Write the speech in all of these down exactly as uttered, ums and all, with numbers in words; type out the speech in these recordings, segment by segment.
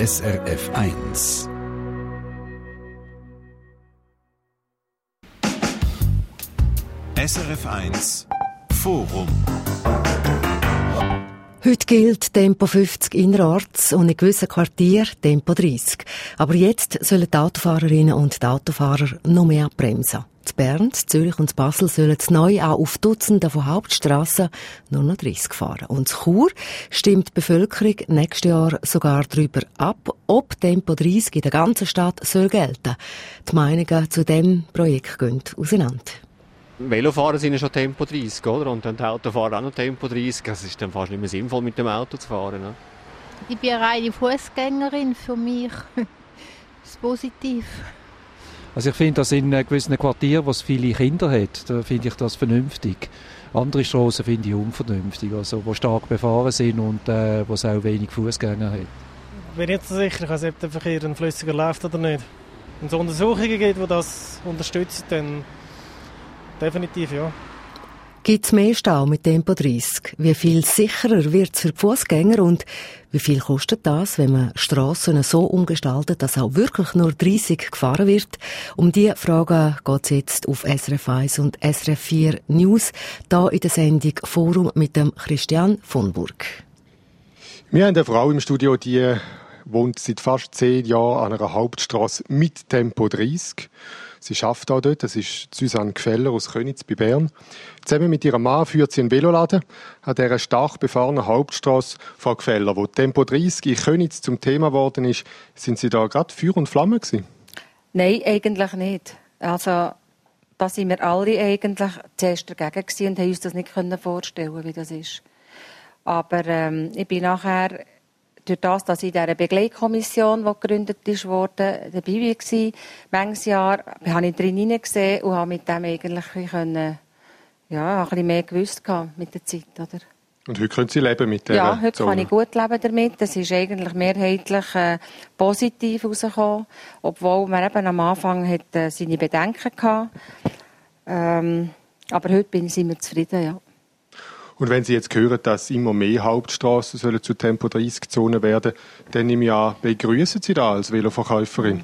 S R F eins. S R F eins Forum. Heute gilt Tempo fünfzig innerorts und in gewissen Quartieren Tempo dreißig. Aber jetzt sollen die Autofahrerinnen und die Autofahrer noch mehr abbremsen. In Bern, in Zürich und in Basel sollen neu auch auf Dutzenden von Hauptstrassen nur noch dreißig fahren. Und in Chur stimmt die Bevölkerung nächstes Jahr sogar darüber ab, ob Tempo dreißig in der ganzen Stadt soll gelten. Die Meinungen zu diesem Projekt gehen auseinander. Velofahrer sind ja schon Tempo dreißig, oder? Und dann die Autofahrer auch noch Tempo dreißig. Es ist dann fast nicht mehr sinnvoll, mit dem Auto zu fahren. Ne? Ich bin eine reine Fußgängerin. Für mich ist positiv. Also ich finde, dass in gewissen Quartieren, wo es viele Kinder hat, da finde ich das vernünftig. Andere Strassen finde ich unvernünftig, also wo stark befahren sind und äh, wo es auch wenig Fußgänger hat. Ich bin nicht so sicher, ob der Verkehr ein flüssiger läuft oder nicht. Wenn es Untersuchungen gibt, die das unterstützen, dann definitiv ja. Gibt es mehr Stau mit Tempo dreißig? Wie viel sicherer wird es für die Fußgänger und wie viel kostet das, wenn man Strassen so umgestaltet, dass auch wirklich nur dreißig gefahren wird? Um diese Fragen geht es jetzt auf S R F eins und S R F vier News, hier in der Sendung Forum mit dem Christian von Burg. Wir haben eine Frau im Studio, die wohnt seit fast zehn Jahren an einer Hauptstrasse mit Tempo dreißig. Sie arbeitet auch dort, das ist Susanne Gfeller aus Köniz bei Bern. Zusammen mit ihrem Mann führt sie einen Veloladen an dieser stark befahrenen Hauptstrasse von Gfeller. Wo Tempo dreißig in Köniz zum Thema geworden ist, sind Sie da gerade Feuer und Flamme gewesen? Nein, eigentlich nicht. Also, da sind wir alle eigentlich zuerst dagegen gewesen und haben uns das nicht vorstellen, wie das ist. Aber ähm, ich bin nachher durch das, dass ich in dieser Begleitkommission, die gegründet wurde, dabei war, manches Jahr, habe ich drin hineingesehen und habe mit dem eigentlich können, ja, ein bisschen mehr gewusst mit der Zeit. Oder? Und heute können Sie leben mit dieser Ja, heute Zone? kann ich gut leben damit. Das ist eigentlich mehrheitlich äh, positiv herausgekommen, obwohl man eben am Anfang hat, äh, seine Bedenken hatte. Ähm, aber heute bin ich, sind wir zufrieden, ja. Und wenn Sie jetzt hören, dass immer mehr Hauptstrassen sollen zu Tempo dreißig Zonen werden, dann nehme ich an, begrüßen Sie das als Veloverkäuferin?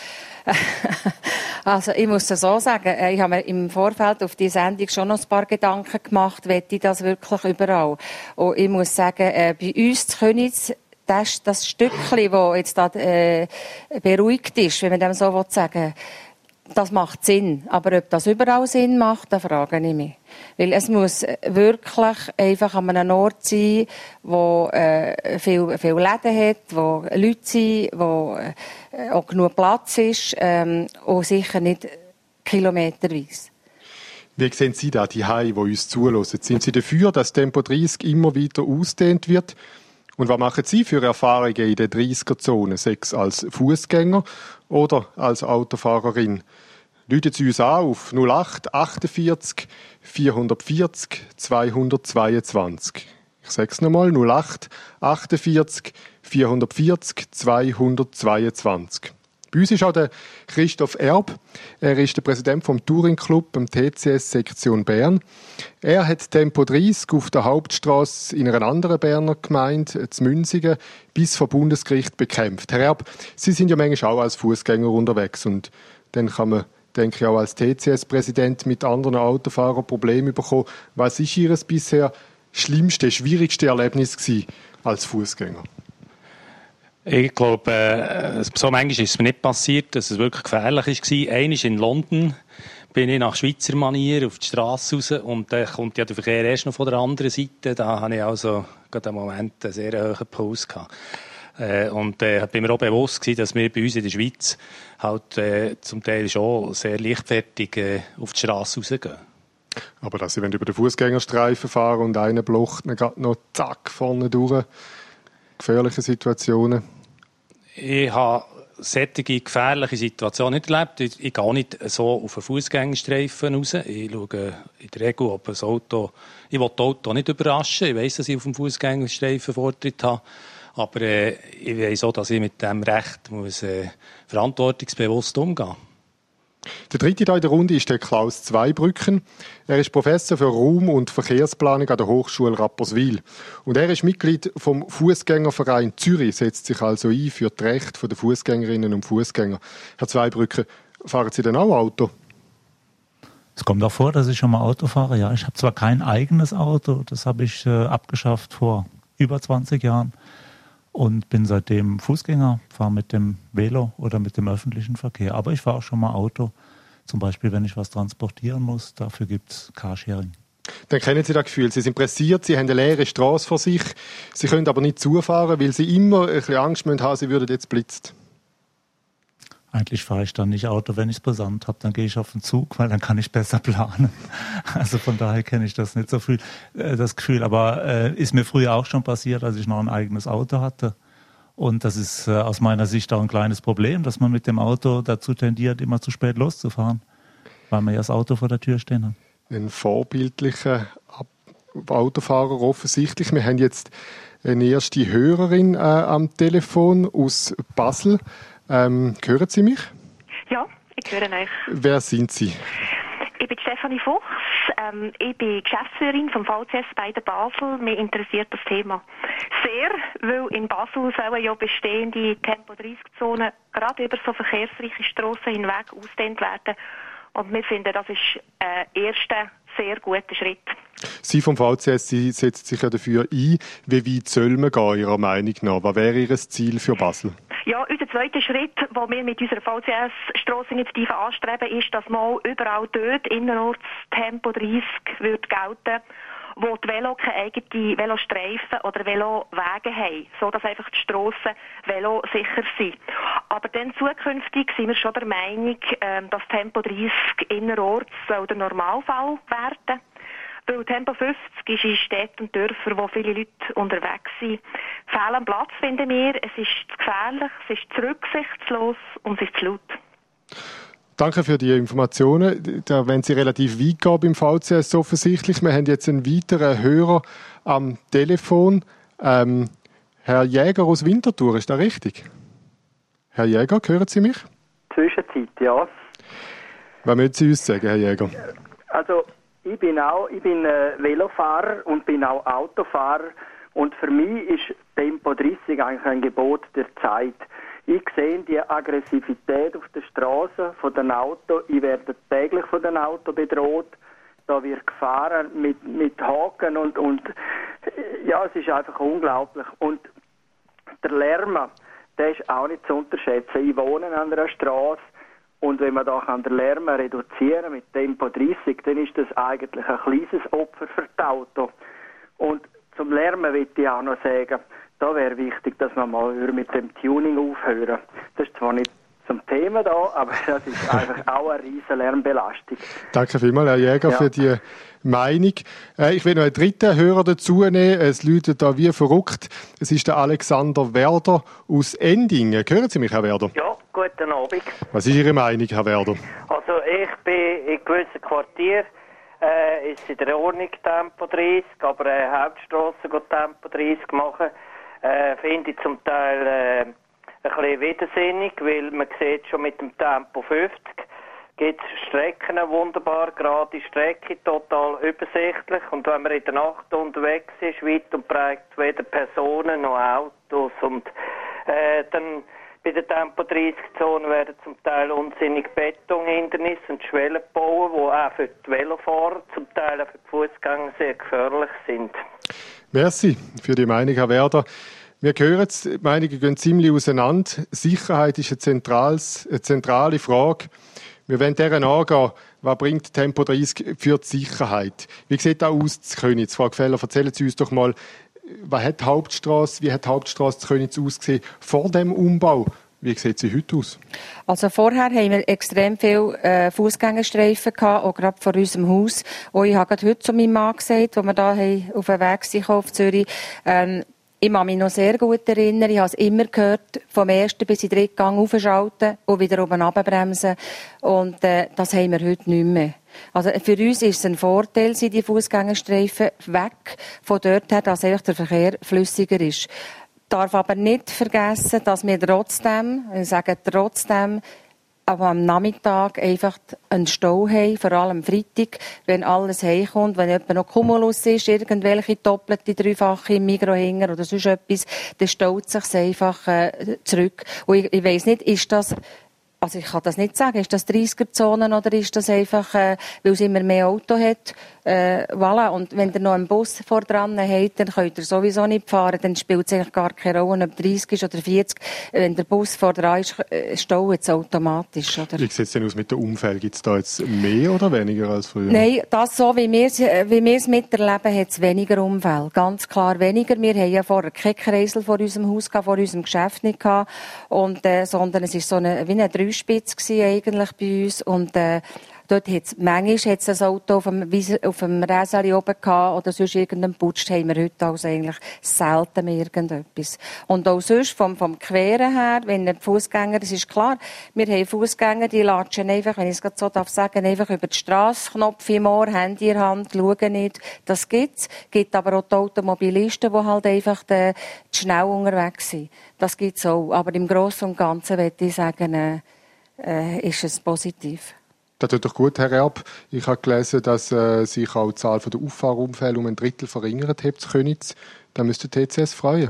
Also ich muss das so sagen, ich habe mir im Vorfeld auf die Sendung schon noch ein paar Gedanken gemacht, möchte ich das wirklich überall. Und ich muss sagen, bei uns in Köniz, das, das Stückchen, das jetzt da äh, beruhigt ist, wenn man dem so sagen will, das macht Sinn. Aber ob das überall Sinn macht, da frage ich mich. Weil es muss wirklich einfach an einem Ort sein, wo äh, viel, viel Läden hat, wo Leute sind, wo äh, auch genug Platz ist ähm, und sicher nicht kilometerweise. Wie sehen Sie da, die Hai, die uns zuhören? Sind Sie dafür, dass Tempo dreißig immer weiter ausgedehnt wird? Und was machen Sie für Erfahrungen in der dreißiger-Zone, sechs als Fußgänger oder als Autofahrerin? Rufen Sie uns an auf null acht achtundvierzig vierhundertvierzig zweihundertzweiundzwanzig. Ich sage es nochmal, null acht achtundvierzig vierhundertvierzig zweihundertzweiundzwanzig. Bei uns ist auch der Christoph Erb. Er ist der Präsident vom Touring Club im T C S Sektion Bern. Er hat Tempo dreißig auf der Hauptstrasse in einer anderen Berner Gemeinde, zu Münzigen, bis vor Bundesgericht bekämpft. Herr Erb, Sie sind ja manchmal auch als Fußgänger unterwegs und dann kann man, denke ich, auch als T C S-Präsident mit anderen Autofahrern Probleme bekommen. Was war Ihr bisher schlimmste, schwierigste Erlebnis gewesen als Fußgänger? Ich glaube, äh, so manchmal ist es mir nicht passiert, dass es wirklich gefährlich war. Einmal in London bin ich nach Schweizer Manier auf die Strasse raus und dann kommt ja der Verkehr erst noch von der anderen Seite. Da hatte ich also gerade im Moment einen sehr hohen Puls gehabt. Äh, und äh, bin mir auch bewusst gewesen, dass wir bei uns in der Schweiz halt äh, zum Teil schon sehr leichtfertig äh, auf die Strasse rausgehen. Aber dass Sie, wenn Sie über den Fußgängerstreifen fahren und einer blocht, dann geht noch zack vorne durch. Gefährliche Situationen? Ich habe solche gefährliche Situationen nicht erlebt. Ich, ich gehe nicht so auf einen Fußgängerstreifen raus. Ich schaue in der Regel, ob ein Auto... Ich will das Auto nicht überraschen. Ich weiss, dass ich auf dem Fußgängerstreifen Vortritt habe. Aber äh, ich weiss auch, dass ich mit diesem Recht muss, äh, verantwortungsbewusst umgehen muss. Der dritte hier in der Runde ist der Klaus Zweibrücken. Er ist Professor für Raum- und Verkehrsplanung an der Hochschule Rapperswil. Und er ist Mitglied vom Fußgängerverein Zürich, setzt sich also ein für die Rechte der Fußgängerinnen und Fußgänger. Herr Zweibrücken, fahren Sie denn auch Auto? Es kommt auch vor, dass ich schon mal Auto fahre. Ja, ich habe zwar kein eigenes Auto, das habe ich äh, abgeschafft vor über zwanzig Jahren und bin seitdem Fußgänger, fahre mit dem Velo oder mit dem öffentlichen Verkehr. Aber ich fahre auch schon mal Auto, zum Beispiel wenn ich was transportieren muss. Dafür gibt es Carsharing. Dann kennen Sie das Gefühl, Sie sind pressiert, Sie haben eine leere Straße vor sich, Sie können aber nicht zufahren, weil Sie immer ein bisschen Angst haben, Sie würden jetzt blitzt. Eigentlich fahre ich dann nicht Auto, wenn ich es brisant habe, dann gehe ich auf den Zug, weil dann kann ich besser planen. Also von daher kenne ich das nicht so viel, äh, das Gefühl. Aber äh, ist mir früher auch schon passiert, als ich noch ein eigenes Auto hatte. Und das ist äh, aus meiner Sicht auch ein kleines Problem, dass man mit dem Auto dazu tendiert, immer zu spät loszufahren, weil man ja das Auto vor der Tür stehen hat. Ein vorbildlicher Autofahrer offensichtlich. Wir haben jetzt eine erste Hörerin äh, am Telefon aus Basel. Ähm, hören Sie mich? Ja, ich höre euch. Wer sind Sie? Ich bin Stefanie Fuchs. Ähm, ich bin Geschäftsführerin vom V C S bei der Basel. Mich interessiert das Thema sehr, weil in Basel sollen ja bestehende Tempo dreißig Zonen gerade über so verkehrsreiche Strassen hinweg ausgedehnt werden. Und wir finden, das ist ein erster sehr guter Schritt. Sie vom V C S Sie setzen sich ja dafür ein. Wie weit soll man gehen, Ihrer Meinung nach? Was wäre Ihr Ziel für Basel? Ja, unser zweiter Schritt, den wir mit unserer V C S-Strasseninitiative anstreben, ist, dass mal überall dort innerorts Tempo dreißig wird gelten, wo die Velo keine eigenen Velostreifen oder Velowege haben, sodass einfach die Strassen velosicher sind. Aber dann zukünftig sind wir schon der Meinung, dass Tempo dreißig innerorts soll der Normalfall werden. Weil Tempo fünfzig ist in Städten und Dörfern, wo viele Leute unterwegs sind, fehl am Platz, finden wir. Es ist zu gefährlich, es ist zu rücksichtslos und es ist zu laut. Danke für die Informationen. Da wollen Sie relativ weit gehen beim V C S offensichtlich. Wir haben jetzt einen weiteren Hörer am Telefon. Ähm, Herr Jäger aus Winterthur, ist das richtig? Herr Jäger, hören Sie mich? Zwischenzeit, ja. Was möchten Sie uns sagen, Herr Jäger? Also, ich bin auch, ich bin äh, Velofahrer und bin auch Autofahrer und für mich ist Tempo dreißig eigentlich ein Gebot der Zeit. Ich sehe die Aggressivität auf der Straße von den Autos. Ich werde täglich von den Autos bedroht. Da wird gefahren mit, mit Haken und, und ja, es ist einfach unglaublich. Und der Lärm, der ist auch nicht zu unterschätzen. Ich wohne an einer Straße. Und wenn man da den Lärm reduzieren kann mit Tempo dreißig, dann ist das eigentlich ein kleines Opfer für das Auto. Und zum Lärm möchte ich auch noch sagen, da wäre wichtig, dass man mal mit dem Tuning aufhören. Das ist zwar nicht zum Thema da, aber das ist einfach auch eine riesen Lärmbelastung. Danke vielmals, Herr Jäger, ja. für die Meinung. Äh, ich will noch einen dritten Hörer dazu nehmen. Es läutet da wie verrückt. Es ist der Alexander Werder aus Endingen. Hören Sie mich, Herr Werder? Ja, guten Abend. Was ist Ihre Meinung, Herr Werder? Also ich bin in gewissen Quartieren, äh, ist in der Ordnung Tempo dreißig, aber äh, Hauptstrasse geht Tempo dreißig machen, äh, finde ich zum Teil äh, ein bisschen widersinnig, weil man sieht schon mit dem Tempo fünfzig gibt es Strecken wunderbar, gerade Strecke, total übersichtlich. Und wenn man in der Nacht unterwegs ist, weit und breit weder Personen noch Autos. Und äh, dann bei der Tempo dreißig Zone werden zum Teil unsinnig Betonhindernisse und Schwellen gebaut, die auch für die Velofahrer, zum Teil auch für die Fußgänger sehr gefährlich sind. Merci für die Meinung, Herr Werder. Wir hören es, die Meinungen gehen ziemlich auseinander. Sicherheit ist eine, zentrales, eine zentrale Frage. Wir wollen deren angehen, was bringt Tempo dreißig für die Sicherheit? Wie sieht das aus, zu Köniz? Frau Gfeller, erzählen Sie uns doch mal, was hat die Hauptstrasse, wie hat die Hauptstrasse zu Köniz ausgesehen vor dem Umbau? Wie sieht sie heute aus? Also vorher haben wir extrem viele äh, Fußgängerstreifen gehabt, auch gerade vor unserem Haus. Und ich habe gerade heute zu meinem Mann gesagt, wo wir da auf dem Weg sind auf Zürich, ähm, ich kann mich noch sehr gut erinnern, ich habe es immer gehört, vom ersten bis in den dritten Gang aufschalten und wieder oben runterbremsen. Und äh, das haben wir heute nicht mehr. Also für uns ist es ein Vorteil, sind die Fußgängerstreifen weg, von dort her, dass einfach der Verkehr flüssiger ist. Ich darf aber nicht vergessen, dass wir trotzdem, ich sage trotzdem, aber am Nachmittag einfach einen Stau haben, vor allem am Freitag, wenn alles heimkommt, wenn jemand noch Cumulus ist, irgendwelche doppelte, dreifache im Migros hängen oder sonst etwas, dann staut es sich einfach äh, zurück. Und ich, ich weiss nicht, ist das... Also ich kann das nicht sagen. Ist das dreißiger-Zonen oder ist das einfach, äh, weil es immer mehr Auto hat? Äh, voilà. Und wenn ihr noch einen Bus vor dran habt, dann könnt ihr sowieso nicht fahren. Dann spielt es eigentlich gar keine Rolle, ob dreißig ist oder vierzig. Wenn der Bus vor dran ist, äh, staut es automatisch. Oder? Wie sieht es denn aus mit den Unfällen? Gibt es da jetzt mehr oder weniger als früher? Nein, das so, wie wir es wie wir es miterleben, hat es weniger Unfälle. Ganz klar weniger. Wir haben ja vorher keinen Kreisel vor unserem Haus gehabt, vor unserem Geschäft nicht gehabt. Und, äh, sondern es ist so eine, wie eine Dreispitze gewesen eigentlich bei uns. Und, äh, dort hat's, manchmal hat es ein Auto auf dem, auf dem Räseli oben gehabt oder sonst irgendeinen Putsch, haben wir heute also eigentlich selten mehr irgendetwas. Und auch sonst vom, vom Queren her, wenn ein Fußgänger, das ist klar, wir haben Fußgänger, die latschen einfach, wenn ich es gerade so darf sagen, einfach über die Strasse, Knopf im Ohr, Handy in der Hand, schauen nicht. Das gibt's. Gibt aber auch die Automobilisten, die halt einfach de, schnell unterwegs sind. Das gibt's auch. Aber im Großen und Ganzen würde ich sagen, äh, äh, ist es positiv. Das tut doch gut, Herr Erb. Ich habe gelesen, dass äh, sich auch die Zahl der Auffahrunfälle um ein Drittel verringert hat in Königs. Da müsste die T C S freuen.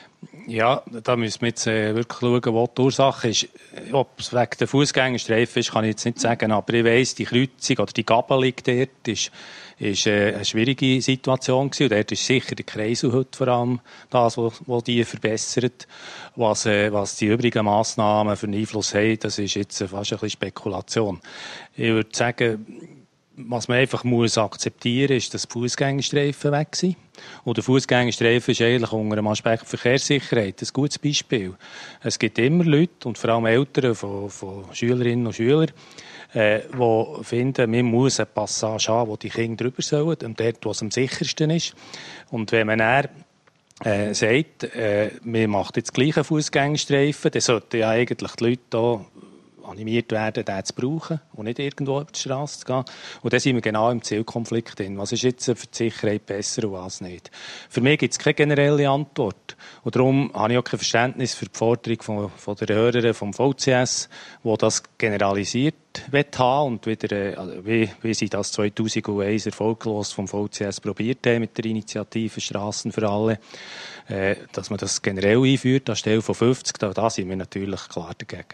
Ja, da müssen wir jetzt äh, wirklich schauen, wo die Ursache ist. Ob es wegen der Fußgängerstreifen ist, kann ich jetzt nicht sagen. Aber ich weiss, die Kreuzung oder die Gabelung dort ist, ist äh, eine schwierige Situation gewesen. Und dort ist sicher der Kreisel heute vor allem das, was die verbessert. Was, äh, was die übrigen Massnahmen für einen Einfluss haben, das ist jetzt äh, fast ein bisschen Spekulation. Ich würde sagen, was man einfach muss akzeptieren, ist, dass die Fußgängerstreifen weg sind. Und der Fußgängerstreifen ist eigentlich unter dem Aspekt Verkehrssicherheit ein gutes Beispiel. Es gibt immer Leute, und vor allem Eltern von, von Schülerinnen und Schülern, äh, die finden, man muss eine Passage haben, wo die Kinder drüber sollen, und dort, wo es am sichersten ist. Und wenn man dann äh, sagt, äh, man macht jetzt gleich einen Fußgängerstreifen, dann sollten ja eigentlich die Leute hier animiert werden, den zu brauchen und nicht irgendwo über die Straße zu gehen. Und dann sind wir genau im Zielkonflikt drin. Was ist jetzt für die Sicherheit besser und was nicht? Für mich gibt es keine generelle Antwort. Und darum habe ich auch kein Verständnis für die Forderung von, von der Hörerin vom V C S, die das generalisiert haben und wieder, äh, wie, wie sie das zweitausendeins erfolglos vom V C S probiert haben mit der Initiative Strassen für alle, äh, dass man das generell einführt, anstelle von fünfzig, da, da sind wir natürlich klar dagegen.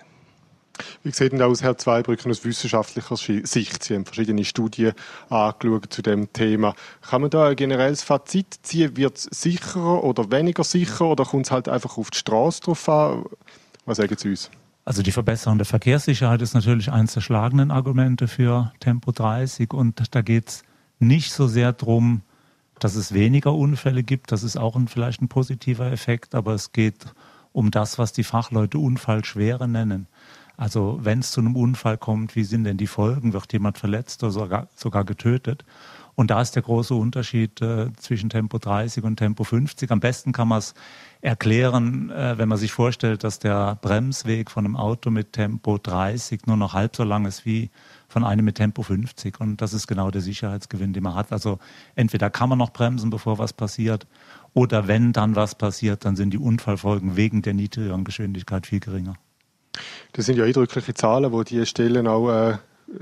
Wie sieht denn aus, Herr Zweibrücken, aus wissenschaftlicher Sicht? Sie haben verschiedene Studien angeschaut zu dem Thema. Kann man da ein generelles Fazit ziehen? Wird es sicherer oder weniger sicher oder kommt es halt einfach auf die Straße drauf an? Was sagen Sie uns? Also die verbessernde Verkehrssicherheit ist natürlich eines der schlagenden Argumente für Tempo dreißig. Und da geht es nicht so sehr darum, dass es weniger Unfälle gibt. Das ist auch ein, vielleicht ein positiver Effekt. Aber es geht um das, was die Fachleute Unfallschwere nennen. Also wenn es zu einem Unfall kommt, wie sind denn die Folgen? Wird jemand verletzt oder sogar, sogar getötet? Und da ist der große Unterschied äh, zwischen Tempo dreißig und Tempo fünfzig. Am besten kann man es erklären, äh, wenn man sich vorstellt, dass der Bremsweg von einem Auto mit Tempo dreißig nur noch halb so lang ist wie von einem mit Tempo fünfzig. Und das ist genau der Sicherheitsgewinn, den man hat. Also entweder kann man noch bremsen, bevor was passiert, oder wenn dann was passiert, dann sind die Unfallfolgen wegen der niedrigeren Geschwindigkeit viel geringer. Das sind ja eindrückliche Zahlen, die diese Stellen auch äh,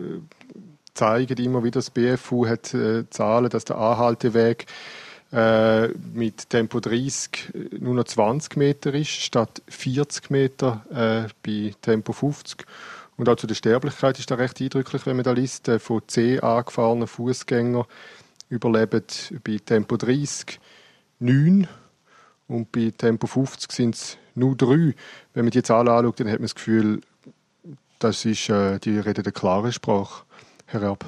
zeigen. Immer wieder das B F U hat äh, Zahlen, dass der Anhalteweg äh, mit Tempo dreißig nur noch zwanzig Meter ist, statt vierzig Meter äh, bei Tempo fünfzig. Und auch zu der Sterblichkeit ist das recht eindrücklich, wenn man da liest. Äh, von zehn angefahrenen Fußgängern überleben bei Tempo dreißig neun. Und bei Tempo fünfzig sind es nur drei. Wenn man die Zahlen anschaut, dann hat man das Gefühl, das ist, äh, die reden eine klare Sprache. Herr Erb.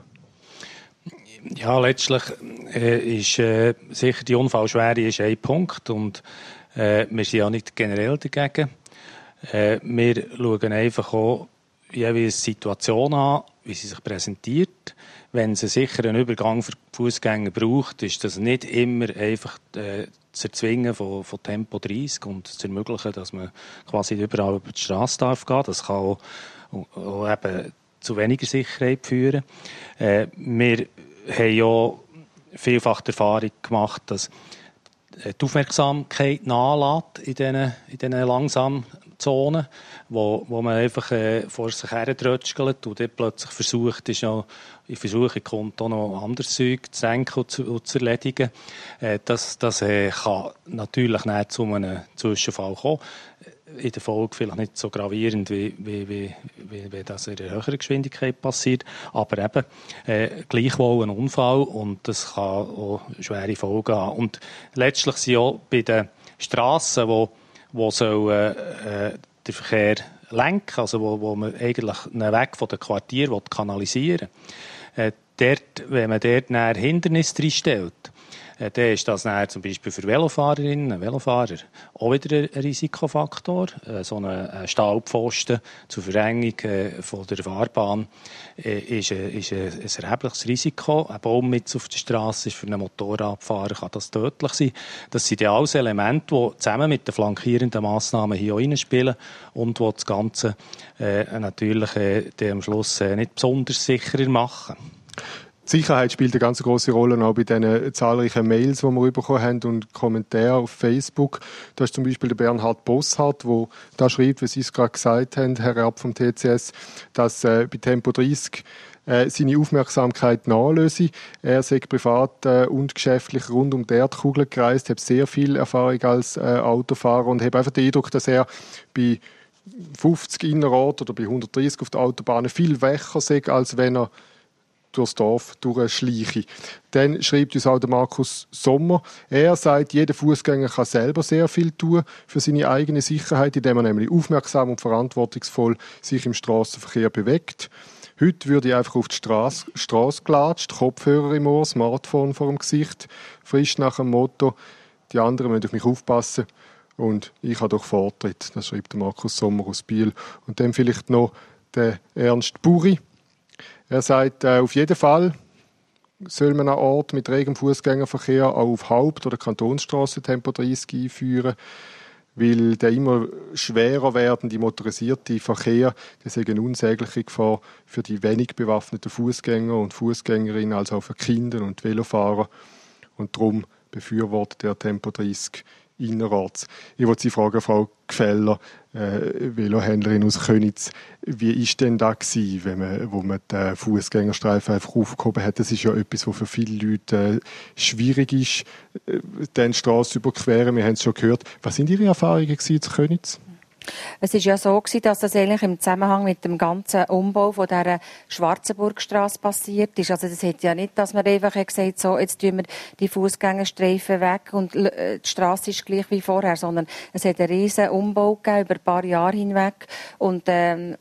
Ja, letztlich äh, ist äh, sicher die Unfallschwere ist ein Punkt. Und äh, wir sind ja nicht generell dagegen. Äh, wir schauen einfach auch jeweils die Situation an, wie sie sich präsentiert. Wenn es einen sicheren Übergang für Fußgänger braucht, ist das nicht immer einfach äh, zu erzwingen von, von Tempo dreißig und zu ermöglichen, dass man quasi überall über die Straße darf gehen. Das kann auch, auch eben zu weniger Sicherheit führen. Äh, wir haben ja vielfach die Erfahrung gemacht, dass die Aufmerksamkeit nachlässt in diesen, in diesen langsam Zone, wo, wo man einfach äh, vor sich her trötschelt und dann plötzlich versucht, ist ja, in Versuche kommt auch noch anderes Zeug zu senken und zu, und zu erledigen. Äh, das das äh, kann natürlich nicht zu einem Zwischenfall kommen. In der Folge vielleicht nicht so gravierend, wie, wie, wie, wie, wie das in einer höheren Geschwindigkeit passiert, aber eben äh, gleichwohl ein Unfall und das kann auch schwere Folgen haben. Und letztlich sind auch bei den Strassen, wo, wo soll, äh, der Verkehr lenken, also wo, wo man eigentlich einen Weg von den Quartieren kanalisieren will, äh, dort, wenn man dort ein Hindernis reinstellt, äh, dann ist das dann zum Beispiel für Velofahrerinnen und Velofahrer auch wieder ein Risikofaktor. Äh, so ein Stahlpfosten zur Verengung äh, von der Fahrbahn äh, ist, äh, ist äh, ein erhebliches Risiko. Ein Baum mit auf der Straße ist für einen Motorradfahrer kann das tödlich sein. Das sind ja alles Elemente, die zusammen mit den flankierenden Massnahmen hier auch reinspielen und die das Ganze äh, natürlich äh, am Schluss äh, nicht besonders sicherer machen. Die Sicherheit spielt eine ganz große Rolle, auch bei den zahlreichen Mails, die wir bekommen haben und Kommentare auf Facebook. Da ist zum Beispiel der Bernhard Bosshardt, der da schreibt, wie Sie es gerade gesagt haben, Herr Rapp vom T C S, dass äh, bei Tempo dreißig äh, seine Aufmerksamkeit nachlöse. Er sei privat äh, und geschäftlich rund um die Erdkugel gereist, hat sehr viel Erfahrung als äh, Autofahrer und hat einfach den Eindruck, dass er bei fünfzig innerorts oder bei hundertdreißig auf der Autobahn viel wächer sei, als wenn er durchs Dorf durchschleiche. Dann schreibt uns auch der Markus Sommer. Er sagt, jeder Fußgänger kann selber sehr viel tun für seine eigene Sicherheit, indem er nämlich aufmerksam und verantwortungsvoll sich im Straßenverkehr bewegt. Heute würde ich einfach auf die Straße, Straße gelatscht, Kopfhörer im Ohr, Smartphone vor dem Gesicht, frisch nach dem Motto, die anderen müssen auf mich aufpassen und ich habe doch Vortritt. Das schreibt der Markus Sommer aus Biel. Und dann vielleicht noch der Ernst Buri. Er sagt, äh, auf jeden Fall soll man einen Ort mit regem Fußgängerverkehr auch auf Haupt- oder Kantonsstrasse Tempo dreißig einführen, weil der immer schwerer werdende motorisierte Verkehr, das ist eine unsägliche Gefahr für die wenig bewaffneten Fußgänger und Fußgängerinnen, also auch für Kinder und Velofahrer. Und darum befürwortet der Tempo dreißig innerorts. Ich wollte Sie fragen, Frau Gfeller, äh, Velohändlerin aus Köniz, wie ist denn da gewesen, wenn man, wo man den Fußgängerstreifen einfach aufgehoben hat? Das ist ja etwas, was für viele Leute äh, schwierig ist, äh, den Straße zu überqueren. Wir haben es schon gehört. Was sind Ihre Erfahrungen gewesen zu Köniz? Es war ja so, dass das eigentlich im Zusammenhang mit dem ganzen Umbau von dieser Schwarzenburgstrasse passiert ist. Also das hat ja nicht, dass man einfach gesagt hat, so, jetzt tun wir die Fußgängerstreifen weg und die Strasse ist gleich wie vorher, sondern es hat einen riesen Umbau gegeben über ein paar Jahre hinweg und ähm,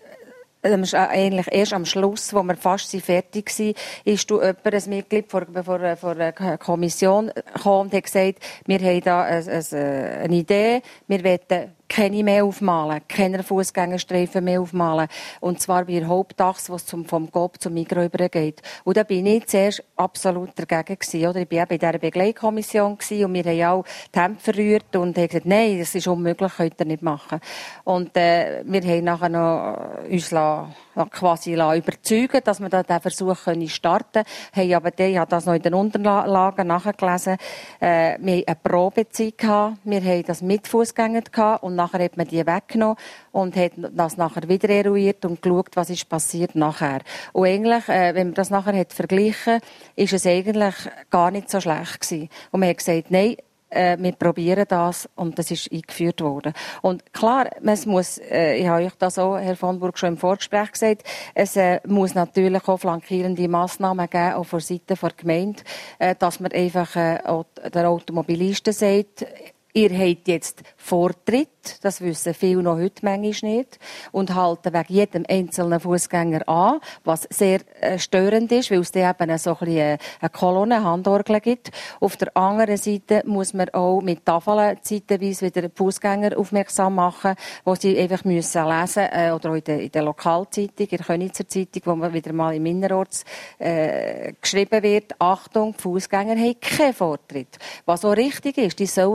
eigentlich erst am Schluss, wo wir fast fertig waren, ist du jemand, ein Mitglied vor, vor, vor einer Kommission gekommen und hat gesagt, wir haben da eine, eine Idee, wir wollen keine mehr aufmalen, keine Fußgängerstreifen mehr aufmalen. Und zwar bei der Hauptachse, wo es zum, vom Coop zum Migros übergeht. Und da bin ich zuerst absolut dagegen gewesen, oder? Ich war bei dieser Begleitkommission gewesen und wir haben auch die Hände verrührt und haben gesagt, nein, das ist unmöglich, könnt ihr nicht machen. Und, äh, wir haben nachher noch uns la, quasi la überzeugen, dass wir da den Versuch können starten können. Haben aber dann, ich habe das noch in den Unterlagen nachgelesen, äh, wir haben eine Probezeit gehabt, wir haben das mit Fußgängern gehabt und nachher hat man die weggenommen und hat das nachher wieder eruiert und geschaut, was ist passiert nachher. Und eigentlich, äh, wenn man das nachher hat verglichen, ist es eigentlich gar nicht so schlecht gewesen. Und man hat gesagt, nein, äh, wir probieren das und das ist eingeführt worden. Und klar, es muss, äh, ich habe euch das auch, Herr von Burg, schon im Vorgespräch gesagt, es äh, muss natürlich auch flankierende Massnahmen geben, auch von Seiten der Gemeinde, äh, dass man einfach äh, auch der Automobilisten sagt, ihr habt jetzt Vortritt, das wissen viele noch heute manchmal nicht, und halten wegen jedem einzelnen Fußgänger an, was sehr äh, störend ist, weil es da eben so ein bisschen äh, eine Kolonne, eine Handorgel gibt. Auf der anderen Seite muss man auch mit Tafeln zeitweise wieder Fußgänger aufmerksam machen, wo sie einfach müssen lesen äh, oder auch in der, in der Lokalzeitung, in der Könizer Zeitung, wo man wieder mal im Innerorts äh, geschrieben wird, Achtung, die Fußgänger haben keinen Vortritt. Was auch richtig ist, die sollen keinen Vortritt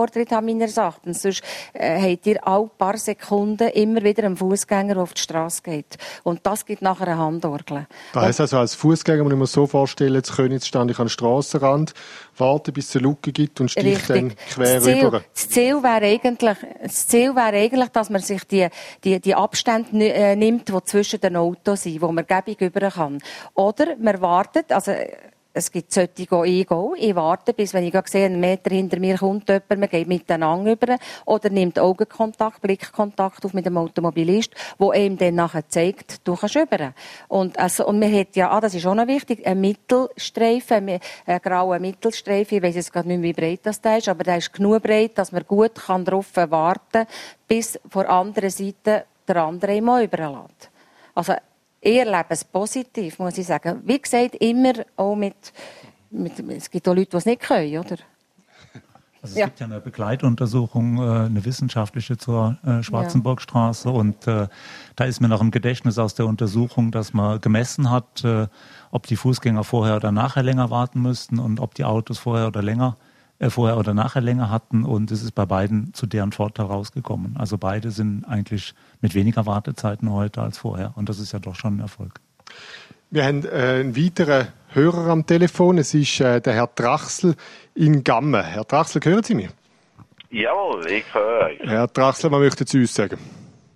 Vortritt haben, meines Erachtens. Sonst äh, habt ihr alle paar Sekunden immer wieder einen Fußgänger, der auf die Straße geht. Und das gibt nachher eine Handorgel. Das heisst also, als Fußgänger muss ich mir so vorstellen, jetzt Königs stand ich an den Strassenrand, warte, bis es eine Lücke gibt und steige dann quer das Ziel, rüber. Das Ziel wäre eigentlich, das Ziel wäre eigentlich, dass man sich die, die, die Abstände äh, nimmt, die zwischen den Autos sind, wo man gäbig über kann. Oder man wartet, also es gibt solche, die eingehen. Ich warte, bis, wenn ich sehe, einen Meter hinter mir kommt jemand, man geht miteinander über. Oder nimmt Augenkontakt, Blickkontakt auf mit dem Automobilist, der ihm dann nachher zeigt, du kannst über. Und, also, und man hat ja, ah, das ist auch noch wichtig, einen Mittelstreifen, einen grauen Mittelstreifen. Ich weiss jetzt gerade nicht mehr, wie breit das da ist, aber der ist genug breit, dass man gut kann darauf warten kann, bis von der anderen Seite der andere ihm auch überlässt. Also, ich erlebe es positiv, muss ich sagen. Wie gesagt, immer auch mit, mit es gibt auch Leute, die es nicht können, oder? Also es ja. gibt ja eine Begleituntersuchung, eine wissenschaftliche zur Schwarzenburgstraße. Ja. Und äh, da ist mir noch im Gedächtnis aus der Untersuchung, dass man gemessen hat, äh, ob die Fußgänger vorher oder nachher länger warten müssten und ob die Autos vorher oder länger äh, vorher oder nachher länger hatten. Und es ist bei beiden zu deren Vorteil rausgekommen. Also beide sind eigentlich mit weniger Wartezeiten heute als vorher. Und das ist ja doch schon ein Erfolg. Wir haben äh, einen weiteren Hörer am Telefon. Es ist äh, der Herr Trachsel in Gamme. Herr Trachsel, hören Sie mich? Jawohl, ich höre euch. Herr Trachsel, was möchten Sie uns sagen?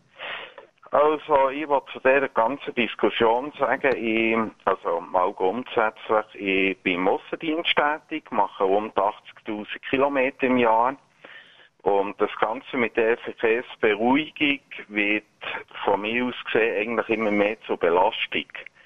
Also, ich wollte zu dieser ganzen Diskussion sagen, ich, also mal grundsätzlich, ich bin im Aussendienst tätig, mache rund achtzigtausend Kilometer im Jahr. Und das Ganze mit der Verkehrsberuhigung wird von mir aus gesehen eigentlich immer mehr zur Belastung.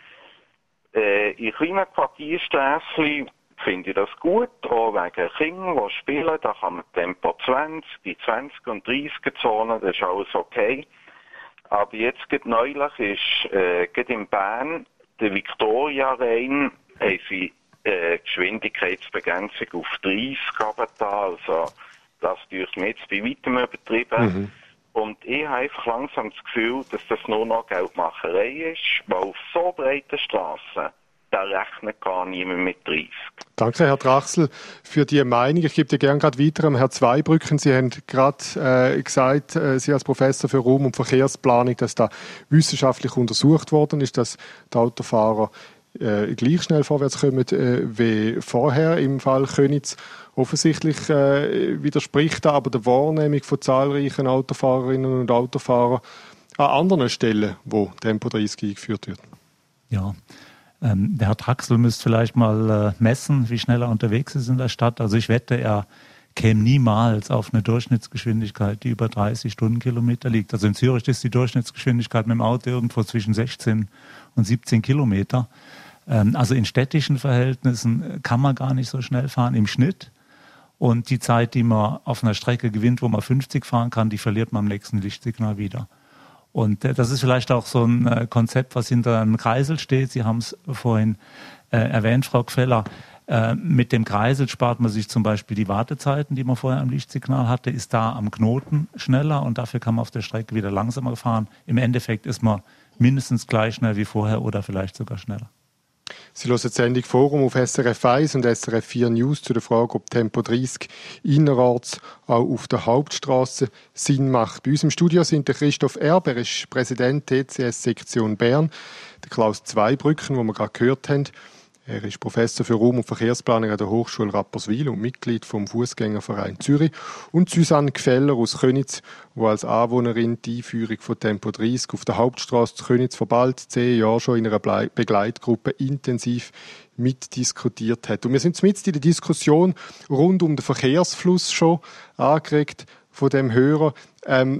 Äh, in kleinen Quartierstrassen finde ich das gut, auch wegen Kindern, die spielen, da kann man Tempo zwanzig, die zwanzig- und dreißiger-Zone, das ist alles okay. Aber jetzt gerade neulich ist, äh, gerade in Bern, der Victoria-Rhein, haben sie äh, Geschwindigkeitsbegrenzung auf dreißig runtergetan, also das dürfen wir jetzt bei weitem übertrieben. Mhm. Und ich habe einfach langsam das Gefühl, dass das nur noch Geldmacherei ist, weil auf so breiten Strassen, da rechnet gar niemand mit dreißig. Danke, Herr Trachsel, für die Meinung. Ich gebe dir gerne gerade weiter an Herrn Zweibrücken. Sie haben gerade äh, gesagt, äh, Sie als Professor für Raum- und Verkehrsplanung, dass da wissenschaftlich untersucht worden ist, dass die Autofahrer äh, gleich schnell vorwärts kommen äh, wie vorher im Fall Königs. Offensichtlich äh, widerspricht da aber der Wahrnehmung von zahlreichen Autofahrerinnen und Autofahrern an anderen Stellen, wo Tempo dreißig eingeführt wird. Ja, ähm, der Herr Trachsel müsste vielleicht mal äh, messen, wie schnell er unterwegs ist in der Stadt. Also ich wette, er käme niemals auf eine Durchschnittsgeschwindigkeit, die über dreißig Stundenkilometer liegt. Also in Zürich ist die Durchschnittsgeschwindigkeit mit dem Auto irgendwo zwischen sechzehn und siebzehn Kilometer. Ähm, also in städtischen Verhältnissen kann man gar nicht so schnell fahren im Schnitt. Und die Zeit, die man auf einer Strecke gewinnt, wo man fünfzig fahren kann, die verliert man am nächsten Lichtsignal wieder. Und äh, das ist vielleicht auch so ein äh, Konzept, was hinter einem Kreisel steht. Sie haben es vorhin äh, erwähnt, Frau Gfeller. Äh, mit dem Kreisel spart man sich zum Beispiel die Wartezeiten, die man vorher am Lichtsignal hatte, ist da am Knoten schneller und dafür kann man auf der Strecke wieder langsamer fahren. Im Endeffekt ist man mindestens gleich schnell wie vorher oder vielleicht sogar schneller. Sie hören die Sendung Forum auf S R F eins und S R F vier News zu der Frage, ob Tempo dreißig innerorts auch auf der Hauptstraße Sinn macht. Bei uns im Studio sind der Christoph Erber, er ist Präsident T C S-Sektion Bern, der Klaus Zweibrücken, den wir gerade gehört haben. Er ist Professor für Raum- und Verkehrsplanung an der Hochschule Rapperswil und Mitglied vom Fußgängerverein Zürich. Und Susanne Gfeller aus Köniz, die als Anwohnerin die Einführung von Tempo dreißig auf der Hauptstraße zu Köniz vor bald zehn Jahren schon in einer Begleitgruppe intensiv mitdiskutiert hat. Und wir sind mitten in der Diskussion rund um den Verkehrsfluss schon angeregt von dem Hörer. Ähm,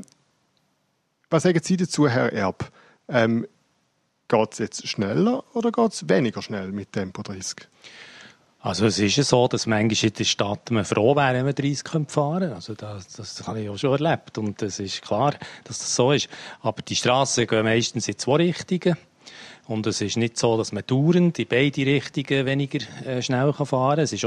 was sagen Sie dazu, Herr Erb? Ähm, Geht es jetzt schneller oder geht es weniger schnell mit Tempo dreißig? Also es ist ja so, dass manchmal in der Stadt man froh wäre, wenn man dreißig fahren könnte. Also das, das habe ich auch schon erlebt und es ist klar, dass das so ist. Aber die Strassen gehen meistens in zwei Richtungen. Und es ist nicht so, dass man dauernd in beide Richtungen weniger äh, schnell fahren kann. Es ist auch nicht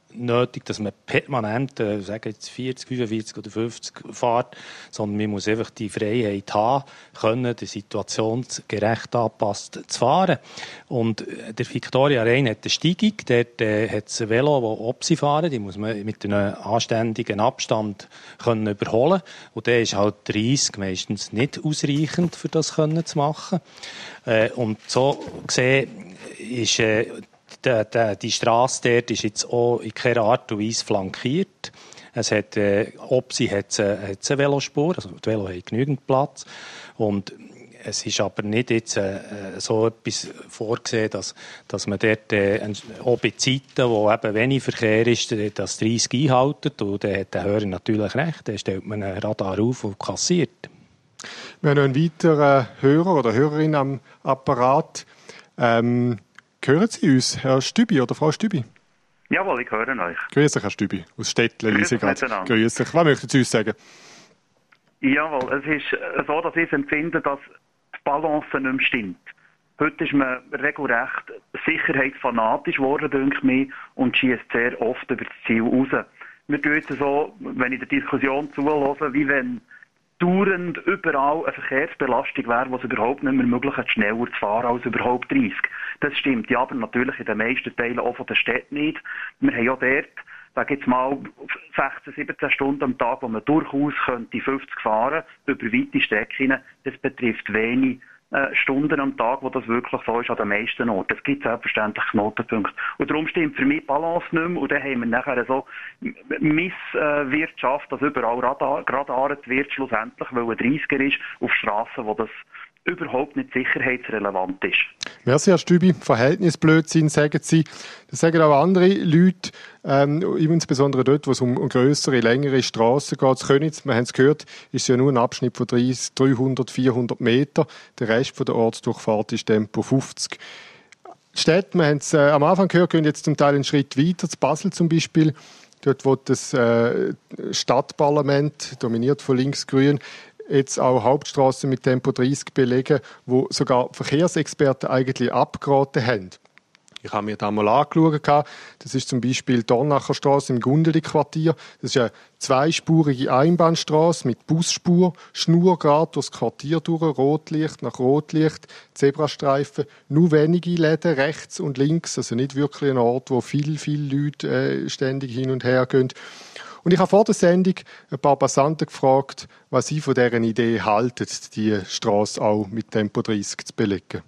nötig, dass man permanent, äh, sagen jetzt vierzig, fünfundvierzig oder fünfzig fährt, sondern man muss einfach die Freiheit haben, können, die Situation gerecht angepasst zu fahren. Und der Victoria Rhein hat eine Steigung, dort äh, hat es ein Velo, das Opsi fahren, die muss man mit einem anständigen Abstand können überholen. Und der ist halt dreißig meistens nicht ausreichend, für das können zu machen. Äh, und so gesehen ist äh, Die, die, die Strasse dort ist jetzt auch in keiner Art und Weise flankiert. Es hat, äh, Opsi hat eine Velospur, also die Velo hat genügend Platz. Und es ist aber nicht jetzt äh, so etwas vorgesehen, dass, dass man dort äh, auch bei Zeiten, wo eben wenig Verkehr ist, das dreißig einhaltet. Und dann hat der Hörer natürlich recht. Dann stellt man einen Radar auf und kassiert. Wir haben noch einen weiteren Hörer oder Hörerin am Apparat. Ähm Hören Sie uns, Herr Stübi oder Frau Stübi? Jawohl, ich höre euch. Grüß dich, Herr Stübi, aus Stettle, Liesegard. Grüß dich. Was möchten Sie uns sagen? Jawohl, es ist so, dass ich empfinde, dass die Balance nicht mehr stimmt. Heute ist man regelrecht sicherheitsfanatisch geworden, denke ich mir, und schießt sehr oft über das Ziel raus. Wir tun jetzt so, wenn ich der Diskussion zuhöre, wie wenn dauernd überall eine Verkehrsbelastung wäre, wo es überhaupt nicht mehr möglich ist, schneller zu fahren als überhaupt dreißig. Das stimmt ja, aber natürlich in den meisten Teilen auch von der Stadt nicht. Wir haben ja dort, da gibt es mal sechzehn, siebzehn Stunden am Tag, wo man durchaus könnte fünfzig fahren, über weite Strecken. Das betrifft wenig äh, Stunden am Tag, wo das wirklich so ist an den meisten Orten. Es gibt selbstverständlich Knotenpunkte. Und darum stimmt für mich die Balance nicht mehr. Und dann haben wir nachher so Misswirtschaft, dass überall Radar, geradart wird, schlussendlich, weil ein dreißiger ist, auf Strassen, wo das überhaupt nicht sicherheitsrelevant ist. Merci, Herr Stübi. Verhältnisblödsinn, sagen Sie. Das sagen auch andere Leute, ähm, insbesondere dort, wo es um grössere, längere Strassen geht. In Köniz, wir haben es gehört, ist ja nur ein Abschnitt von dreihundert, vierhundert Meter. Der Rest von der Ortsdurchfahrt ist Tempo fünfzig. Die Städte, wir haben es äh, am Anfang gehört, gehen jetzt zum Teil einen Schritt weiter. Zu Basel zum Beispiel, dort wo das äh, Stadtparlament, dominiert von Linksgrün, jetzt auch Hauptstraßen mit Tempo dreißig belegen, wo sogar Verkehrsexperten eigentlich abgeraten haben. Ich habe mir das mal angeschaut. Das ist zum Beispiel die Dornacher Straße im Gundeli-Quartier. Das ist eine zweispurige Einbahnstraße mit Busspur, Schnur gerade durchs Quartier durch, Rotlicht nach Rotlicht, Zebrastreifen, nur wenige Läden rechts und links, also nicht wirklich ein Ort, wo viel, viele Leute äh, ständig hin und her gehen. Und ich habe vor der Sendung ein paar Passanten gefragt, was sie von dieser Idee halten, die Strasse auch mit Tempo dreißig zu belegen.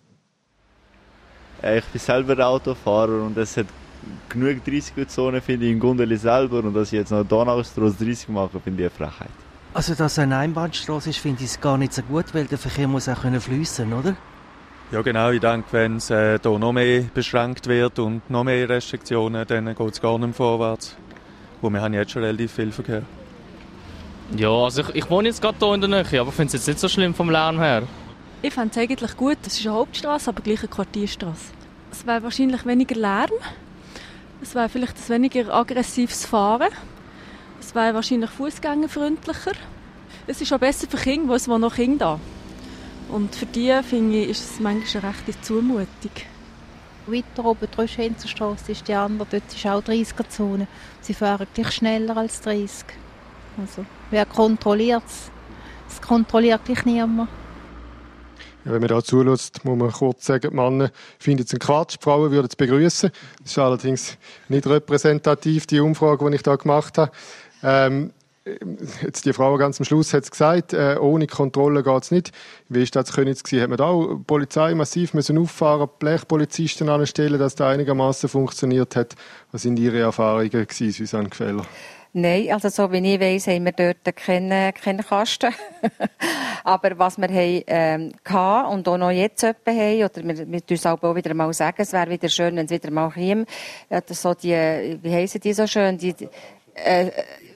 Ich bin selber Autofahrer und es hat genug dreißiger-Zonen, finde ich, in Gundeli selber. Und dass ich jetzt noch Donaustrasse dreißig mache, finde ich eine Frechheit. Also, dass es eine Einbahnstrasse ist, finde ich es gar nicht so gut, weil der Verkehr muss auch fliessen können, oder? Ja, genau. Ich denke, wenn es äh, hier noch mehr beschränkt wird und noch mehr Restriktionen, dann geht es gar nicht mehr vorwärts. Wo wir haben jetzt schon relativ viel Verkehr. Ja, also ich, ich wohne jetzt gerade hier in der Nähe, aber ich finde es jetzt nicht so schlimm vom Lärm her. Ich fände es eigentlich gut. Es ist eine Hauptstrasse, aber gleich eine Quartierstrasse. Es wäre wahrscheinlich weniger Lärm. Es wäre vielleicht ein weniger aggressives Fahren. Es wäre wahrscheinlich fußgängerfreundlicher. Es ist auch besser für Kinder, weil es noch Kinder da. Und für die, finde ich, ist es manchmal eine rechte Zumutung. Weiter oben, die Röschenzenstrasse ist die andere, dort ist auch dreißiger-Zone. Sie fahren gleich schneller als dreißig. Also, wer kontrolliert es? Es kontrolliert gleich niemand. Ja, wenn man da zulässt, muss man kurz sagen, die Männer finden es einen Quatsch, die Frauen würden es begrüßen. Das ist allerdings nicht repräsentativ, die Umfrage, die ich da gemacht habe. Ähm, Jetzt die Frau ganz am Schluss hat es gesagt, äh, ohne Kontrolle geht es nicht. Wie ist das Königs gewesen? Hat man da auch die Polizei massiv müssen auffahren, Blechpolizisten anstellen, dass das einigermaßen funktioniert hat? Was sind Ihre Erfahrungen gewesen, Susanne Gfeller? Nein, also so wie ich weiss, haben wir dort keinen, keinen Kasten. Aber was wir haben, ähm, hatten und auch noch jetzt haben, oder wir, wir müssen es auch wieder mal sagen, es wäre wieder schön, wenn es wieder mal käme, so die, wie heissen die so schön, die, äh,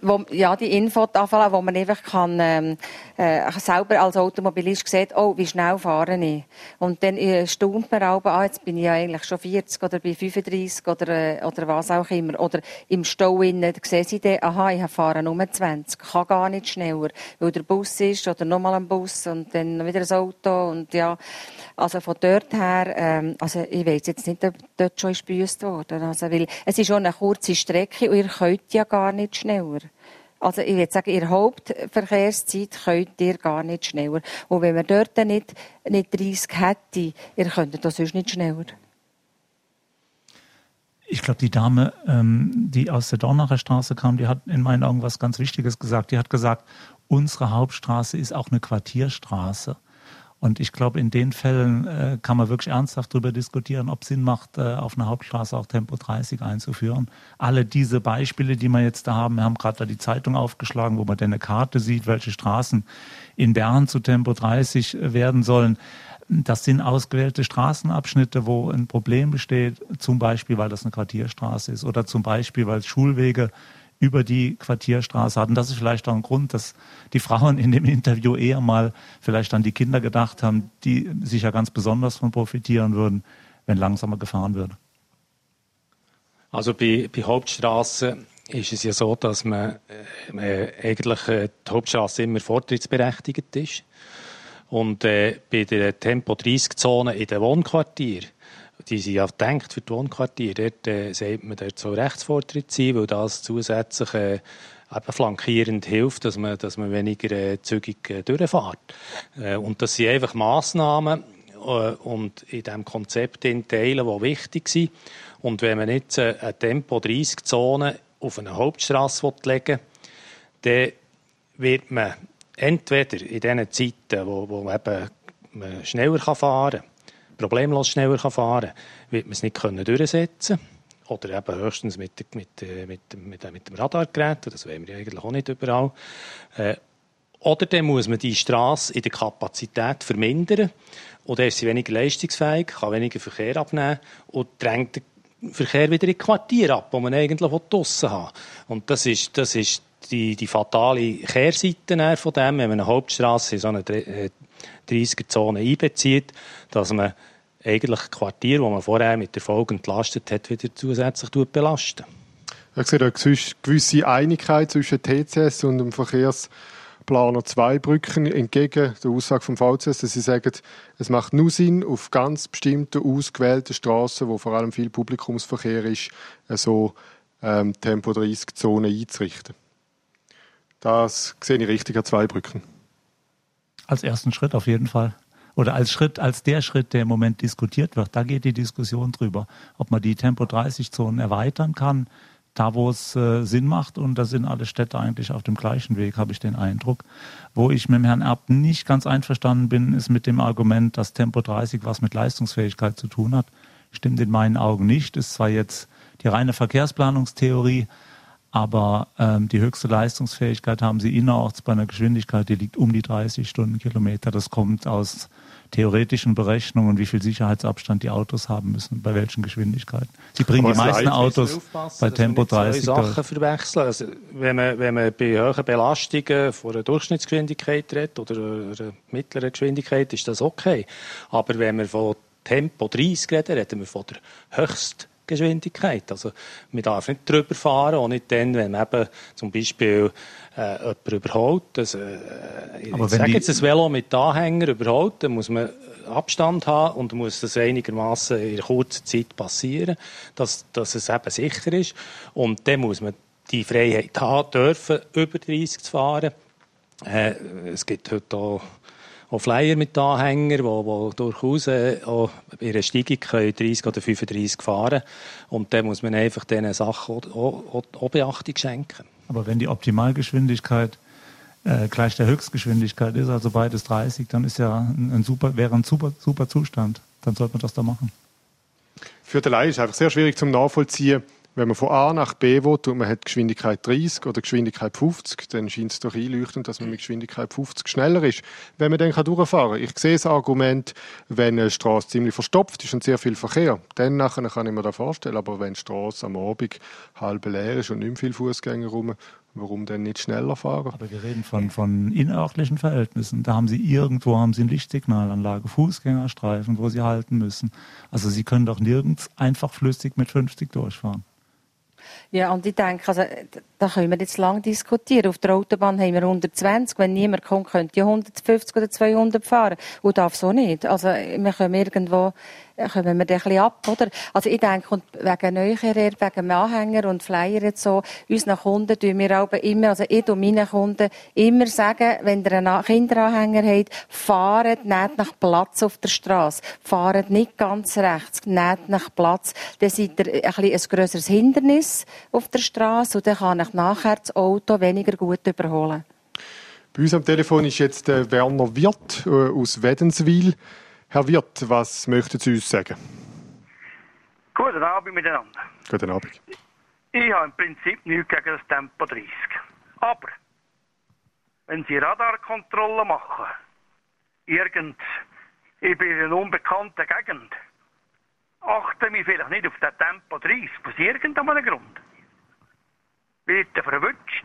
wo, ja, die Infotafel, wo man einfach kann, ähm, äh, selber als Automobilist sieht, oh, wie schnell fahre ich. Und dann äh, staunt man auch, ah, jetzt bin ich ja eigentlich schon vierzig oder bin fünfunddreissig oder, äh, oder was auch immer. Oder im Stau innen, da sehen sie dann, aha, ich fahre nur zwanzig, kann gar nicht schneller, weil der Bus ist oder nochmal ein Bus und dann wieder ein Auto und ja, also von dort her, ähm, also ich weiss jetzt nicht, ob dort schon gebüßt worden, also weil es ist schon eine kurze Strecke und ihr könnt ja gar nicht schneller. Also ich würde sagen, in der Hauptverkehrszeit könnt ihr gar nicht schneller. Und wenn man dort nicht, nicht dreißig hätte, ihr könntet das sonst nicht schneller. Ich glaube, die Dame, ähm, die aus der Dornacher Straße kam, die hat in meinen Augen was ganz Wichtiges gesagt. Die hat gesagt, unsere Hauptstraße ist auch eine Quartierstraße. Und ich glaube, in den Fällen äh, kann man wirklich ernsthaft darüber diskutieren, ob es Sinn macht, äh, auf einer Hauptstraße auch Tempo dreißig einzuführen. Alle diese Beispiele, die wir jetzt da haben, wir haben gerade da die Zeitung aufgeschlagen, wo man dann eine Karte sieht, welche Straßen in Bern zu Tempo dreißig werden sollen. Das sind ausgewählte Straßenabschnitte, wo ein Problem besteht, zum Beispiel, weil das eine Quartierstraße ist oder zum Beispiel, weil es Schulwege über die Quartierstraße hat. Und das ist vielleicht auch ein Grund, dass die Frauen in dem Interview eher mal vielleicht an die Kinder gedacht haben, die sich ja ganz besonders von profitieren würden, wenn langsamer gefahren würde. Also bei, bei Hauptstraßen ist es ja so, dass man äh, eigentlich äh, die Hauptstraße immer vortrittsberechtigt ist. Und äh, bei der Tempo dreißig Zone in den Wohnquartieren, die sind ja gedacht für die Wohnquartiere. Dort äh, sagt man, dort soll Rechtsvortritt sein, weil das zusätzlich äh, eben flankierend hilft, dass man, dass man weniger äh, zügig äh, durchfährt. Äh, und das sind einfach Massnahmen äh, und in diesem Konzept in Teilen, die wichtig sind. Und wenn man jetzt äh, eine Tempo dreißig Zone auf eine Hauptstrasse legen will, dann wird man entweder in diesen Zeiten, wo, wo man eben man schneller fahren kann, problemlos schneller fahren kann, wird man es nicht können durchsetzen oder eben höchstens mit, mit, mit, mit, mit dem Radargerät, das wollen wir eigentlich auch nicht überall. Äh, oder dann muss man die Strasse in der Kapazität vermindern und dann ist sie weniger leistungsfähig, kann weniger Verkehr abnehmen und drängt den Verkehr wieder in Quartier ab, wo man eigentlich draussen haben will. Und das ist, das ist die, die fatale Kehrseite von dem, wenn man eine Hauptstrasse in so eine dreißiger Zone einbezieht, dass man eigentlich Quartier, wo man vorher mit der Folge entlastet hat, wieder zusätzlich belastet. Ich sehe da eine gewisse Einigkeit zwischen T C S und dem Verkehrsplaner Zweibrücken, entgegen der Aussage vom V C S, dass sie sagen, es macht nur Sinn, auf ganz bestimmten ausgewählten Strassen, wo vor allem viel Publikumsverkehr ist, so ähm, Tempo dreißig Zonen einzurichten. Das sehe ich richtig an Zweibrücken. Als ersten Schritt auf jeden Fall. Oder als Schritt, als der Schritt, der im Moment diskutiert wird. Da geht die Diskussion drüber, ob man die Tempo dreißig Zonen erweitern kann, da wo es äh, Sinn macht. Und da sind alle Städte eigentlich auf dem gleichen Weg, habe ich den Eindruck. Wo ich mit dem Herrn Erb nicht ganz einverstanden bin, ist mit dem Argument, dass Tempo dreißig was mit Leistungsfähigkeit zu tun hat. Stimmt in meinen Augen nicht. Ist zwar jetzt die reine Verkehrsplanungstheorie, aber ähm, die höchste Leistungsfähigkeit haben sie innerorts bei einer Geschwindigkeit, die liegt um die dreißig Stundenkilometer. Das kommt aus theoretischen Berechnungen, wie viel Sicherheitsabstand die Autos haben müssen, bei welchen Geschwindigkeiten. Sie bringen die meisten Autos bei Tempo dreißig. Zwei Sachen verwechseln. Also, wenn man, wenn man bei hohen Belastungen von einer Durchschnittsgeschwindigkeit redet oder einer mittleren Geschwindigkeit, ist das okay. Aber wenn wir von Tempo dreißig reden, reden wir von der höchsten Geschwindigkeit. Also, man darf nicht drüber fahren, auch nicht dann, wenn man eben zum Beispiel äh, jemanden überholt. Das, äh, ich sage jetzt, ein Velo mit Anhänger überholt, dann muss man Abstand haben und muss das einigermaßen in kurzer Zeit passieren, dass, dass es eben sicher ist. Und dann muss man die Freiheit haben, dürfen, über dreißig zu fahren. Äh, es gibt heute auch auch Flyer mit Anhängern, die durchaus äh, auch in einer Steigung dreißig oder fünfunddreißig fahren. Und dann muss man einfach diesen Sachen auch, auch, auch Beachtung schenken. Aber wenn die Optimalgeschwindigkeit äh, gleich der Höchstgeschwindigkeit ist, also beides dreißig, dann ist ja ein, ein super, wäre ein super, super Zustand. Dann sollte man das da machen. Für den Laien ist es einfach sehr schwierig zum Nachvollziehen. Wenn man von A nach B will und man hat Geschwindigkeit dreißig oder Geschwindigkeit fünfzig, dann scheint es doch einleuchtend, dass man mit Geschwindigkeit fünfzig schneller ist, wenn man dann durchfahren kann. Ich sehe das Argument, wenn eine Straße ziemlich verstopft ist und sehr viel Verkehr, dann nachher kann ich mir das vorstellen. Aber wenn die Straße am Abend halb leer ist und nicht mehr viele Fußgänger rum, Warum denn nicht schneller fahren? Aber wir reden von, von innerörtlichen Verhältnissen. Da haben Sie irgendwo haben Sie eine Lichtsignalanlage, Fußgängerstreifen, wo Sie halten müssen. Also Sie können doch nirgends einfach flüssig mit fünfzig durchfahren. Ja, und ich denke, also, da können wir jetzt lang diskutieren. Auf der Autobahn haben wir hundertzwanzig. Wenn niemand kommt, könnte ja hundertfünfzig oder zweihundert fahren. Und darf so nicht. Also, wir können irgendwo, kommen wir da ein bisschen ab, oder? Also, ich denke, und wegen Neugerer, wegen dem Anhänger und Flyer jetzt so, unseren Kunden tun wir aber immer, also ich und meinen Kunden immer sagen, wenn ihr einen Kinderanhänger habt, fahrt nicht nach Platz auf der Straße. Fahrt nicht ganz rechts, nicht nach Platz. Dann seid ihr ein bisschen ein grösseres Hindernis auf der Straße und dann kann ich nachher das Auto weniger gut überholen. Bei uns am Telefon ist jetzt der Werner Wirth äh, aus Wädenswil. Herr Wirth, was möchten Sie uns sagen? Guten Abend miteinander. Guten Abend. Ich habe im Prinzip nichts gegen das Tempo dreißig. Aber, wenn Sie Radarkontrollen machen, irgend, ich bin in einer unbekannten Gegend, achte mich vielleicht nicht auf das Tempo dreißig, aus irgendeinem Grund. Wird verwünscht.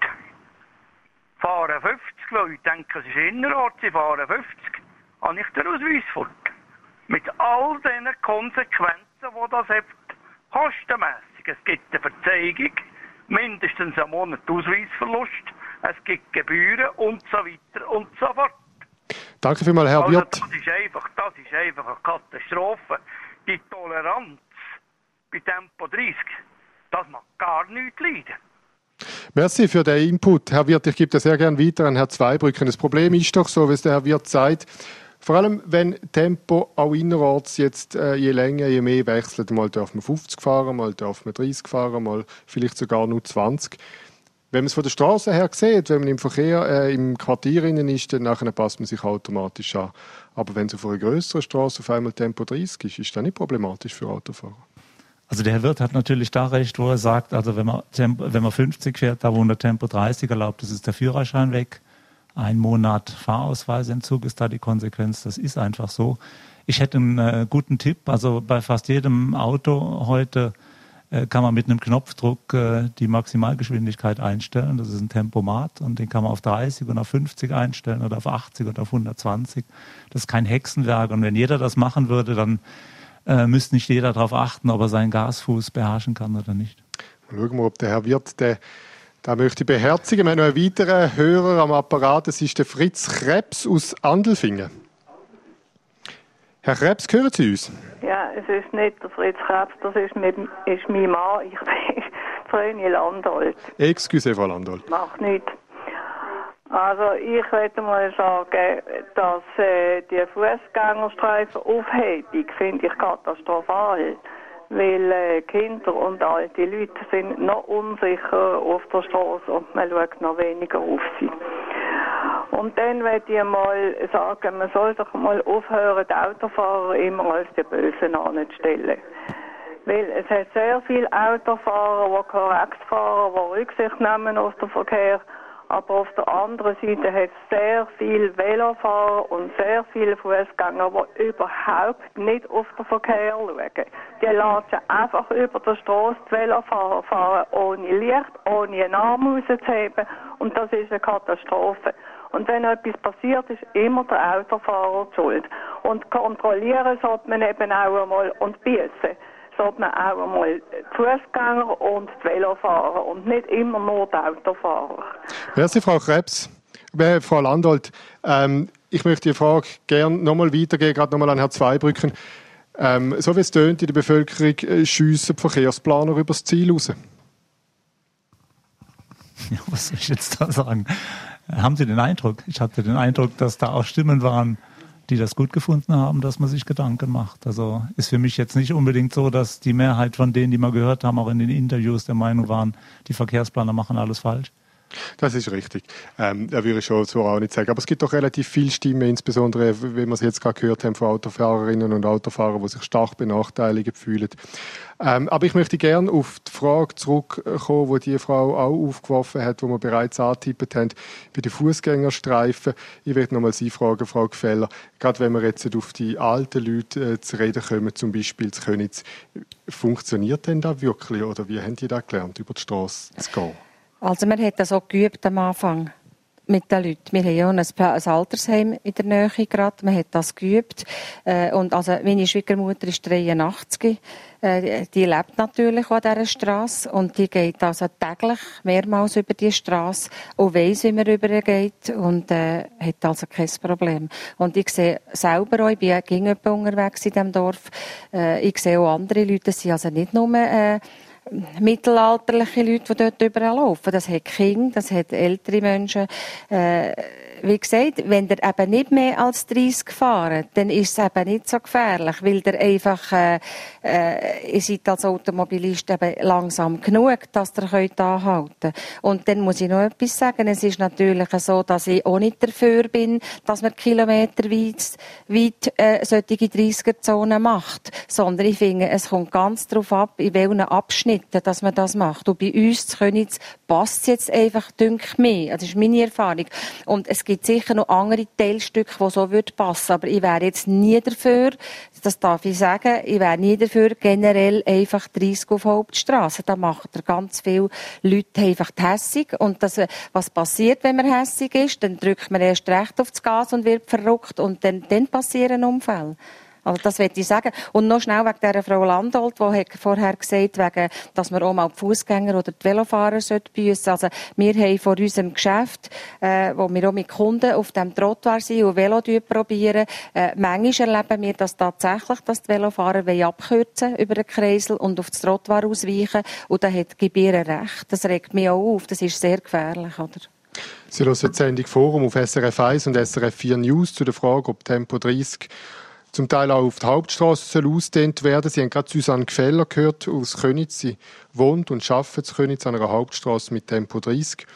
Fahren fünfzig, weil ich denke, es ist innerorts, sie fahren fünfzig, habe ich den Ausweis fort. Mit all diesen Konsequenzen, die das hat, kostenmässig. Es gibt eine Verzeihung, mindestens einen Monat Ausweisverlust, es gibt Gebühren und so weiter und so fort. Danke vielmals, Herr also, Wirth. das ist einfach, das ist einfach eine Katastrophe. Die Toleranz bei Tempo dreißig, das mag gar nicht leiden. Merci für den Input. Herr Wirth, ich gebe das sehr gerne weiter an Herrn Zweibrücken. Das Problem ist doch so, wie es der Herr Wirth sagt, vor allem wenn Tempo auch innerorts jetzt äh, je länger, je mehr wechselt, mal darf man fünfzig fahren, mal darf man dreißig fahren, mal vielleicht sogar nur zwanzig. Wenn man es von der Straße her sieht, wenn man im Verkehr äh, im Quartier innen ist, dann nachher passt man sich automatisch an. Aber wenn es auf einer grösseren Straße auf einmal Tempo dreißig ist, ist das nicht problematisch für Autofahrer? Also der Herr Wirth hat natürlich da recht, wo er sagt, also wenn man, Tempo, wenn man fünfzig fährt, da wo der Tempo dreißig erlaubt ist, ist der Führerschein weg. Ein Monat Fahrausweisentzug ist da die Konsequenz. Das ist einfach so. Ich hätte einen äh, guten Tipp. Also bei fast jedem Auto heute äh, kann man mit einem Knopfdruck äh, die Maximalgeschwindigkeit einstellen. Das ist ein Tempomat und den kann man auf dreißig und auf fünfzig einstellen oder auf achtzig oder auf hundertzwanzig. Das ist kein Hexenwerk. Und wenn jeder das machen würde, dann äh, müsste nicht jeder darauf achten, ob er seinen Gasfuß beherrschen kann oder nicht. Schauen wir, ob der Herr Wirth der Da möchte ich beherzigen. Wir haben noch einen weiteren Hörer am Apparat. Das ist der Fritz Krebs aus Andelfingen. Herr Krebs, hören Sie uns? Ja, es ist nicht der Fritz Krebs, das ist, mit, ist mein Mann. Ich bin Vreni Landolt. Excuse, Frau Landolt. Macht nichts. Also ich würde mal sagen, dass äh, die Fußgängerstreifen-Aufhebung finde ich katastrophal. Weil äh, Kinder und alte Leute sind noch unsicher auf der Straße und man schaut noch weniger auf sie. Und dann möchte ich mal sagen, man soll doch mal aufhören, die Autofahrer immer als die Bösen anzustellen. Weil es hat sehr viele Autofahrer, die korrekt fahren, die Rücksicht nehmen auf den Verkehr. Aber auf der anderen Seite hat es sehr viele Velofahrer und sehr viele Fußgänger, die überhaupt nicht auf den Verkehr schauen. Die latschen einfach über die Straße, die Velofahrer fahren ohne Licht, ohne einen Arm rauszuheben. Und das ist eine Katastrophe. Und wenn etwas passiert, ist immer der Autofahrer schuld. Und kontrollieren sollte man eben auch einmal und büssen sollte man auch einmal die Fußgänger und die Velofahrer und nicht immer nur die Autofahrer. Merci, Frau Krebs. Äh, Frau Landolt, ähm, ich möchte die Frage gerne nochmal weitergeben, gerade nochmal an Herrn Zweibrücken. Ähm, so wie es tönt in der Bevölkerung, äh, schiessen die Verkehrsplaner übers Ziel raus. Ja, was soll ich jetzt da sagen? Haben Sie den Eindruck? Ich hatte den Eindruck, dass da auch Stimmen waren, die das gut gefunden haben, dass man sich Gedanken macht. Also ist für mich jetzt nicht unbedingt so, dass die Mehrheit von denen, die wir gehört haben, auch in den Interviews der Meinung waren, die Verkehrsplaner machen alles falsch. Das ist richtig. Ähm, da würde ich schon so auch nicht sagen. Aber es gibt doch relativ viele Stimmen, insbesondere, wie wir es jetzt gerade gehört haben, von Autofahrerinnen und Autofahrern, die sich stark benachteiligt fühlen. Ähm, aber ich möchte gerne auf die Frage zurückkommen, die die Frau auch aufgeworfen hat, die wir bereits angetippt haben, bei den Fußgängerstreifen. Ich werde nochmal Sie fragen, Frau Gfeller, gerade wenn wir jetzt auf die alten Leute äh, zu reden kommen, zum Beispiel zu Königs, funktioniert denn das wirklich oder wie haben die das gelernt, über die Straße zu gehen? Also man hat das auch geübt am Anfang mit den Leuten. Wir haben ja ein, ein Altersheim in der Nähe gerade. Man hat das geübt. Äh, und also meine Schwiegermutter ist dreiundachtzig. Äh, die lebt natürlich an dieser Strasse und die geht also täglich mehrmals über die Strasse und weiss, wie man rübergeht und äh, hat also kein Problem. Und ich sehe selber auch, ich bin ging unterwegs in diesem Dorf, äh, ich sehe auch andere Leute, das sind also nicht nur äh, mittelalterliche Leute, die dort überall laufen. Das hat Kinder, das hat ältere Menschen. Äh, wie gesagt, wenn ihr eben nicht mehr als dreißig fahrt, dann ist es eben nicht so gefährlich, weil ihr einfach, äh, äh, ihr seid als Automobilist eben langsam genug, dass ihr könnt anhalten könnt. Und dann muss ich noch etwas sagen. Es ist natürlich so, dass ich auch nicht dafür bin, dass man kilometerweit weit, äh, solche dreißiger-Zonen macht. Sondern ich finde, es kommt ganz darauf ab, in welchen Abschnitten, dass man das macht. Und bei uns zu Königs passt es jetzt einfach, dünkt mir. Das ist meine Erfahrung. Und es gibt sicher noch andere Teilstücke, die so passen würden. Aber ich wäre jetzt nie dafür, das darf ich sagen, ich wäre nie dafür, generell einfach dreißig auf Hauptstrasse. Da machen da ganz viele Leute einfach hässig. Und das, was passiert, wenn man hässig ist? Dann drückt man erst recht auf das Gas und wird verrückt. Und dann, dann passieren Unfälle. Also das wollte ich sagen. Und noch schnell wegen dieser Frau Landolt, die vorher gesagt hat, dass man auch mal die Fußgänger oder die Velofahrer büssen. Also wir haben vor unserem Geschäft, äh, wo wir auch mit Kunden auf dem Trottoir sind und Velo probieren, äh, manchmal erleben wir das tatsächlich, dass die Velofahrer abkürzen über den Kreisel und auf das Trottoir ausweichen. Und da hat die Gebiere recht. Das regt mich auch auf. Das ist sehr gefährlich, oder? Sie hören die Sendung Forum auf S R F eins und S R F vier News zu der Frage, ob Tempo dreißig zum Teil auch auf die Hauptstrasse ausgedehnt werden. Sie haben gerade Susanne Gfeller gehört aus Köniz. Sie wohnt und arbeitet in Köniz an einer Hauptstrasse mit Tempo dreißig.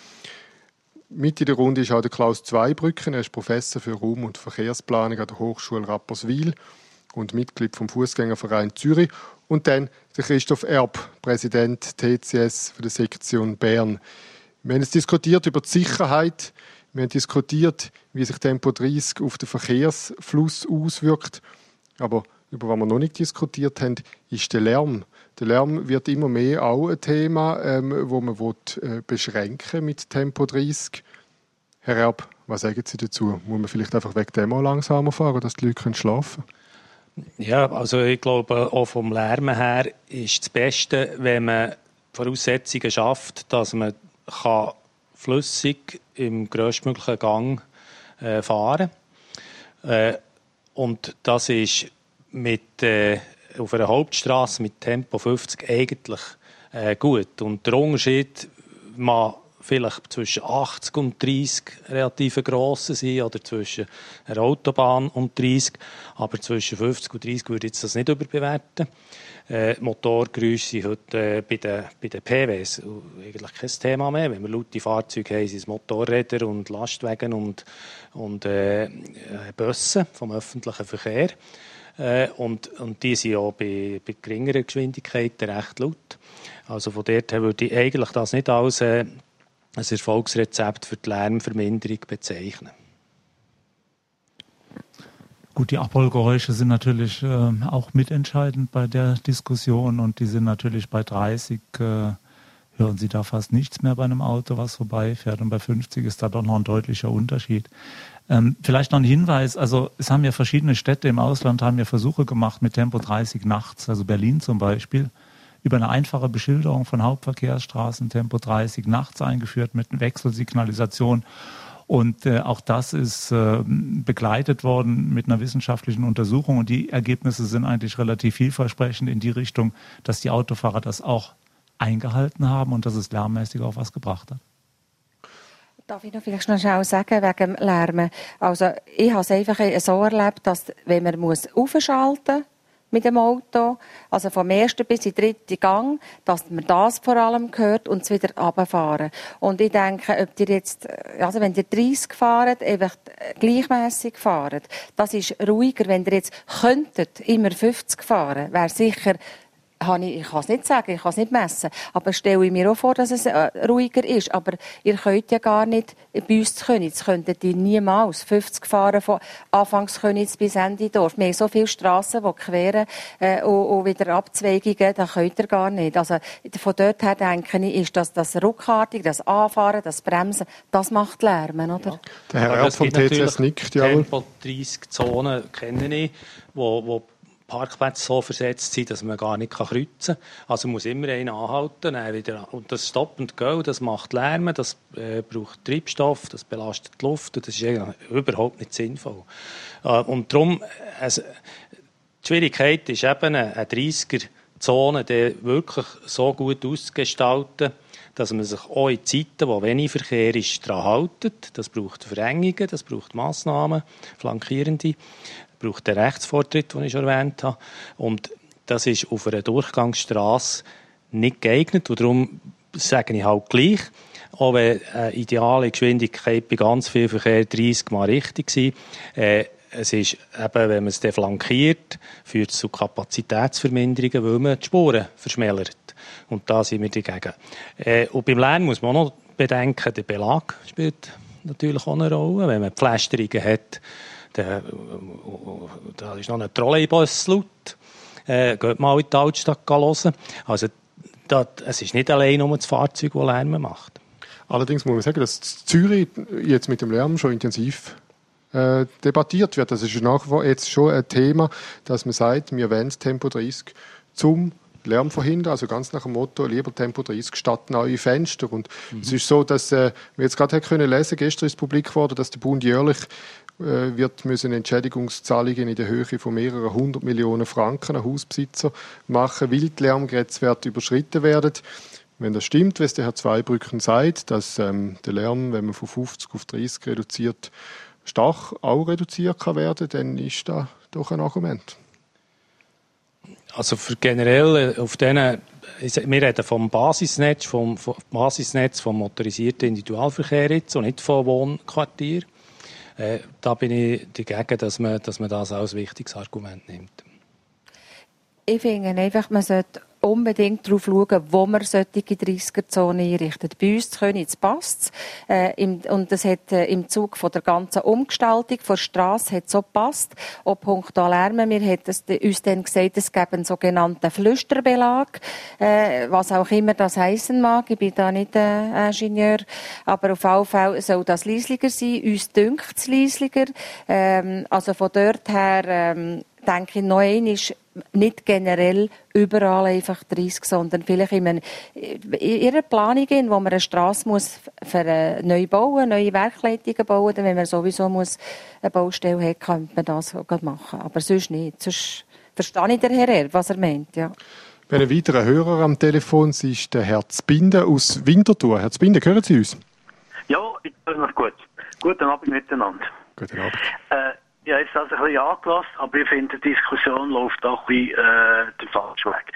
Mit in der Runde ist auch der Klaus Zweibrücken. Er ist Professor für Raum- und Verkehrsplanung an der Hochschule Rapperswil und Mitglied vom Fußgängerverein Zürich. Und dann der Christoph Erb, Präsident T C S für die Sektion Bern. Wir haben jetzt diskutiert über die Sicherheit. Wir haben diskutiert, wie sich Tempo dreißig auf den Verkehrsfluss auswirkt. Aber über was wir noch nicht diskutiert haben, ist der Lärm. Der Lärm wird immer mehr auch ein Thema, ähm, wo man will, äh, beschränken mit Tempo dreißig. Herr Erb, was sagen Sie dazu? Muss man vielleicht einfach wegen dem auch langsamer fahren, dass die Leute schlafen können? Ja, also ich glaube, auch vom Lärm her ist das Beste, wenn man Voraussetzungen schafft, dass man kann flüssig im grösstmöglichen Gang äh, fahren. Äh, und das ist mit, äh, auf einer Hauptstrasse mit Tempo fünfzig eigentlich äh, gut. Und der Unterschied mag vielleicht zwischen achtzig und dreißig relativ gross sein oder zwischen einer Autobahn und dreißig. Aber zwischen fünfzig und dreißig würde ich das nicht überbewerten. Äh, Motorgeräusche sind heute äh, bei den, bei den P Ws eigentlich kein Thema mehr. Wenn wir laute Fahrzeuge haben, sind es Motorräder und Lastwagen und, und äh, Busse vom öffentlichen Verkehr. Äh, und, und die sind auch bei, bei geringeren Geschwindigkeiten recht laut. Also von dort her würde ich eigentlich das nicht als äh, ein Erfolgsrezept für die Lärmverminderung bezeichnen. Gut, die Abrollgeräusche sind natürlich äh, auch mitentscheidend bei der Diskussion und die sind natürlich bei dreißig, äh, hören Sie da fast nichts mehr bei einem Auto, was vorbeifährt und bei fünfzig ist da doch noch ein deutlicher Unterschied. Ähm, vielleicht noch ein Hinweis, also es haben ja verschiedene Städte im Ausland, haben ja Versuche gemacht mit Tempo dreißig nachts, also Berlin zum Beispiel, über eine einfache Beschilderung von Hauptverkehrsstraßen Tempo dreißig nachts eingeführt mit Wechselsignalisation. Und äh, auch das ist äh, begleitet worden mit einer wissenschaftlichen Untersuchung. Und die Ergebnisse sind eigentlich relativ vielversprechend in die Richtung, dass die Autofahrer das auch eingehalten haben und dass es lärmmäßig auch was gebracht hat. Darf ich noch vielleicht noch schnell sagen, wegen dem Lärmen? Also ich habe es einfach so erlebt, dass wenn man muss aufschalten muss, mit dem Auto, also vom ersten bis in den dritten Gang, dass man das vor allem hört und es wieder runterfahren. Und ich denke, ob ihr jetzt, also wenn ihr dreißig fahrt, einfach gleichmässig fahrt, das ist ruhiger. Wenn ihr jetzt könntet immer fünfzig fahren, wäre sicher Ich, ich kann es nicht sagen, ich kann es nicht messen. Aber stelle ich mir auch vor, dass es äh, ruhiger ist. Aber ihr könnt ja gar nicht bei uns zu Königs, könntet ihr niemals fünfzig fahren von Anfangs Königs bis Ende Dorf. Wir haben so viele Strassen, die queren äh, und, und wieder Abzweigungen, das könnt ihr gar nicht. Also von dort her denke ich, ist das, das Ruckartige, das Anfahren, das Bremsen, das macht Lärm, oder? Ja. Der Herr Erb vom T C S nickt, ja. Tempo dreißig Zonen kenne ich, wo, wo Parkplätze so versetzt sind, dass man gar nicht kreuzen kann. Also muss immer einer anhalten, dann wieder, und das Stop and Go, das macht Lärm, das äh, braucht Treibstoff, das belastet die Luft, und das ist überhaupt nicht sinnvoll. Äh, und darum, also, die Schwierigkeit ist eben, eine dreißiger-Zone wirklich so gut auszugestalten, dass man sich auch in Zeiten, wo wenig Verkehr ist, daran hält. Das braucht Verengungen, das braucht Massnahmen, flankierende, das braucht den Rechtsvortritt, den ich schon erwähnt habe. Und das ist auf einer Durchgangsstrasse nicht geeignet. Und darum sage ich halt gleich, auch wenn eine ideale Geschwindigkeit bei ganz viel Verkehr dreißig Mal richtig war, äh, es ist eben, wenn man es deflankiert, führt es zu Kapazitätsverminderungen, weil man die Spuren verschmälert. Und da sind wir dagegen. Äh, und beim Lärm muss man auch noch bedenken, der Belag spielt natürlich auch eine Rolle. Wenn man Pflästerungen hat, dann, da ist noch ein Trolleybus laut. Äh, geht mal in die Altstadt hören. Also, das, es ist nicht allein nur das Fahrzeug, das Lärm macht. Allerdings muss man sagen, dass Zürich jetzt mit dem Lärm schon intensiv äh, debattiert wird. Das ist nach wie vor jetzt schon ein Thema, dass man sagt, wir wollen Tempo dreißig zum Lärm verhindern, also ganz nach dem Motto, lieber Tempo dreißig statt neue Fenster. Und mhm. es ist so, dass äh, wir jetzt gerade können lesen, gestern ist publik geworden, dass der Bund jährlich äh, wird müssen Entschädigungszahlungen in der Höhe von mehreren hundert Millionen Franken an Hausbesitzer machen, weil die Lärmgrenzwerte überschritten werden. Wenn das stimmt, was der Herr Zweibrücken sagt, dass ähm, der Lärm, wenn man von fünfzig auf dreißig reduziert, stark auch reduziert kann werden, dann ist das doch ein Argument. Also für generell auf denen, wir reden vom Basisnetz, vom, vom Basisnetz vom motorisierten Individualverkehr jetzt und nicht vom Wohnquartier. Äh, da bin ich dagegen, dass man, dass man das als wichtiges Argument nimmt. Ich finde einfach, man sollte unbedingt darauf schauen, wo man solche dreißiger-Zonen einrichtet. Bei uns zu Königs passt es. Äh, im, und das hat äh, im Zug von der ganzen Umgestaltung der Strasse hat so gepasst. Auch Punkt Lärm. Wir haben das, uns dann gesagt, es gäbe einen sogenannten Flüsterbelag, äh, was auch immer das heissen mag. Ich bin da nicht äh, Ingenieur. Aber auf jeden Fall soll das leislicher sein. Uns dünkt es leislicher. Ähm, also von dort her ähm, denke ich, noch einmal ist nicht generell überall einfach dreißig, sondern vielleicht in, einer, in ihrer Planung, wo man eine Strasse muss für, äh, neu bauen, neue Werkleitungen bauen, dann, wenn man sowieso muss eine Baustelle hat, könnte man das auch machen. Aber sonst nicht. Sonst verstehe ich den Herr Erb, was er meint. Ja. Wir haben einen weiteren Hörer am Telefon, es ist der Herr Zbinden aus Winterthur. Herr Zbinden, hören Sie uns? Ja, ich höre noch gut. Guten Abend miteinander. Guten Abend. Äh, Ja, jetzt also ein bisschen angelassen, aber ich finde, die Diskussion läuft auch ein bisschen äh, den falschen Weg.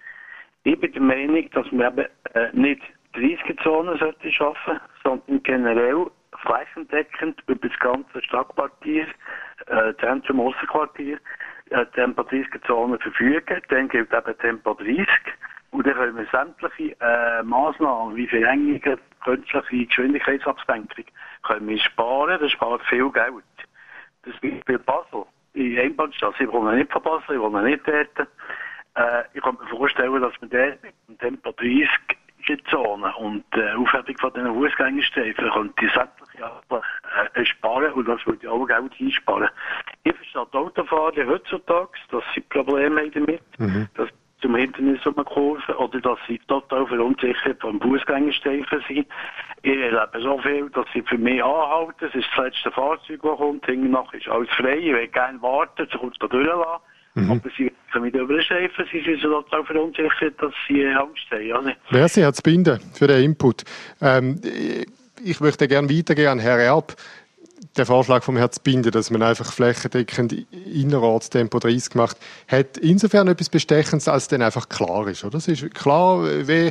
Ich bin der Meinung, dass wir eben äh, nicht dreißiger-Zonen sollten schaffen, sondern generell flächendeckend über das ganze Stadtquartier, äh, Zentrum, Aussenquartier, äh, Tempo dreißiger-Zonen verfügen. Dann gilt eben Tempo dreißig. Und dann können wir sämtliche äh, Massnahmen wie Verengungen, künstliche Geschwindigkeitsabsenkung, können wir sparen. Das spart viel Geld. Das Beispiel Basel, in Einbahnstraße. Ich wohne nicht von Basel, ich wohne nicht dort. Äh, ich kann mir vorstellen, dass man dort mit dem Tempo dreißig Zone und äh, Aufhebung von diesen Fußgängerstreifen könnte sämtliche äh, sparen und das würde auch Geld einsparen. Ich verstehe die Autofahrer heutzutage, dass sie Probleme haben damit, mhm. dass zum Hindernis umkurven oder dass sie total verunsichert vom Fußgängerstreifen sind. Ich erlebe so viel, dass sie für mich anhalten. Es ist das letzte Fahrzeug, das kommt. Hinterher ist alles frei. Ich will gerne warten, sie kommt da durchlassen. Mhm. Aber sie können mit über den Streifen. Sie sind so total verunsichert, dass sie Angst haben. Also. Merci, Herr Zbinden, für den Input. Ähm, ich möchte gerne weitergehen an Herrn Erb. Der Vorschlag vom Herrn Zbinden, dass man einfach flächendeckend innerorts Tempo dreißig macht, hat insofern etwas Bestechendes, als dann einfach klar ist. Oder? Es ist klar, wie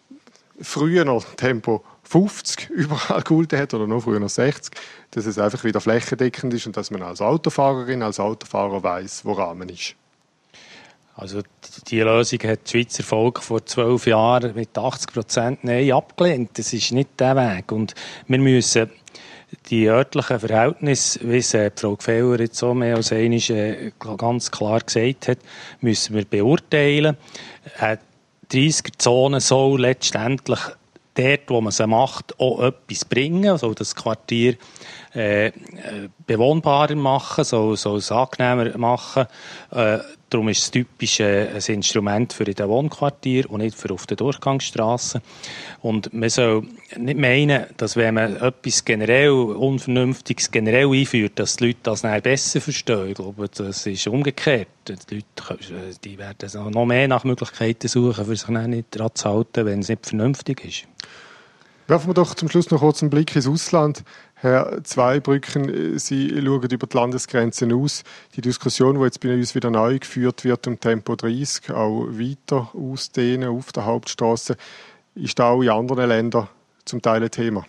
früher noch Tempo fünfzig überall gegolten hat oder noch früher noch sechzig, dass es einfach wieder flächendeckend ist und dass man als Autofahrerin, als Autofahrer weiss, woran man ist. Also die Lösung hat das Schweizer Volk vor zwölf Jahren mit achtzig Prozent Nein abgelehnt. Das ist nicht der Weg. Und wir müssen die örtlichen Verhältnisse, wie es äh, Frau Gfeller jetzt so mehr als einmal äh, ganz klar gesagt hat, müssen wir beurteilen. Eine dreißiger-Zone soll letztendlich dort, wo man sie macht, auch etwas bringen, soll das Quartier äh, bewohnbarer machen, soll, soll es angenehmer machen. Äh, darum ist es typisch äh, ein Instrument für in den Wohnquartier und nicht für auf der Durchgangsstrasse. Und man soll nicht meinen, dass wenn man etwas generell Unvernünftiges generell einführt, dass die Leute das dann besser verstehen. Ich glaube, das ist umgekehrt. Die Leute die werden noch mehr nach Möglichkeiten suchen, für sich nicht daran zu halten, wenn es nicht vernünftig ist. Werfen wir doch zum Schluss noch kurz einen Blick ins Ausland. Herr Zweibrücken, Sie schauen über die Landesgrenzen aus. Die Diskussion, die jetzt bei uns wieder neu geführt wird, um Tempo dreißig, auch weiter ausdehnen auf der Hauptstrasse, ist da auch in anderen Ländern zum Teil ein Thema?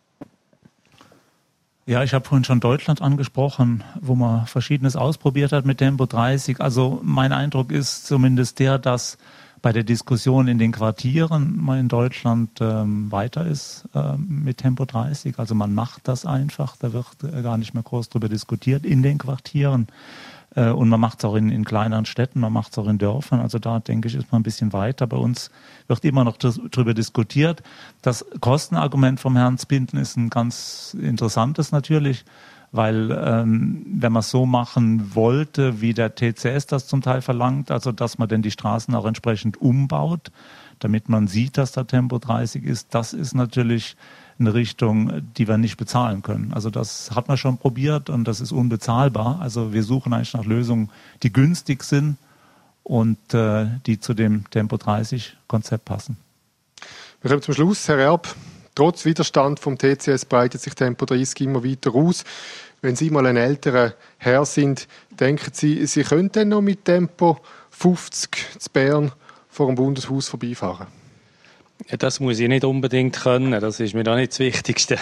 Ja, ich habe vorhin schon Deutschland angesprochen, wo man Verschiedenes ausprobiert hat mit Tempo dreißig. Also mein Eindruck ist zumindest der, dass bei der Diskussion in den Quartieren man in Deutschland ähm, weiter ist ähm, mit Tempo dreißig. Also man macht das einfach, da wird äh, gar nicht mehr groß drüber diskutiert in den Quartieren. Äh, und man macht es auch in, in kleineren Städten, man macht es auch in Dörfern. Also da, denke ich, ist man ein bisschen weiter. Bei uns wird immer noch drüber diskutiert. Das Kostenargument vom Herrn Zbinden ist ein ganz interessantes natürlich, weil ähm, wenn man es so machen wollte, wie der T C S das zum Teil verlangt, also dass man denn die Straßen auch entsprechend umbaut, damit man sieht, dass da Tempo dreißig ist, das ist natürlich eine Richtung, die wir nicht bezahlen können. Also das hat man schon probiert und das ist unbezahlbar. Also wir suchen eigentlich nach Lösungen, die günstig sind und äh, die zu dem Tempo dreißig Konzept passen. Wir kommen zum Schluss, Herr Erb. Trotz Widerstand vom T C S breitet sich Tempo dreißig immer weiter aus. Wenn Sie mal ein älterer Herr sind, denken Sie, Sie könnten noch mit Tempo fünfzig zu Bern vor dem Bundeshaus vorbeifahren? Ja, das muss ich nicht unbedingt können, das ist mir da nicht das Wichtigste.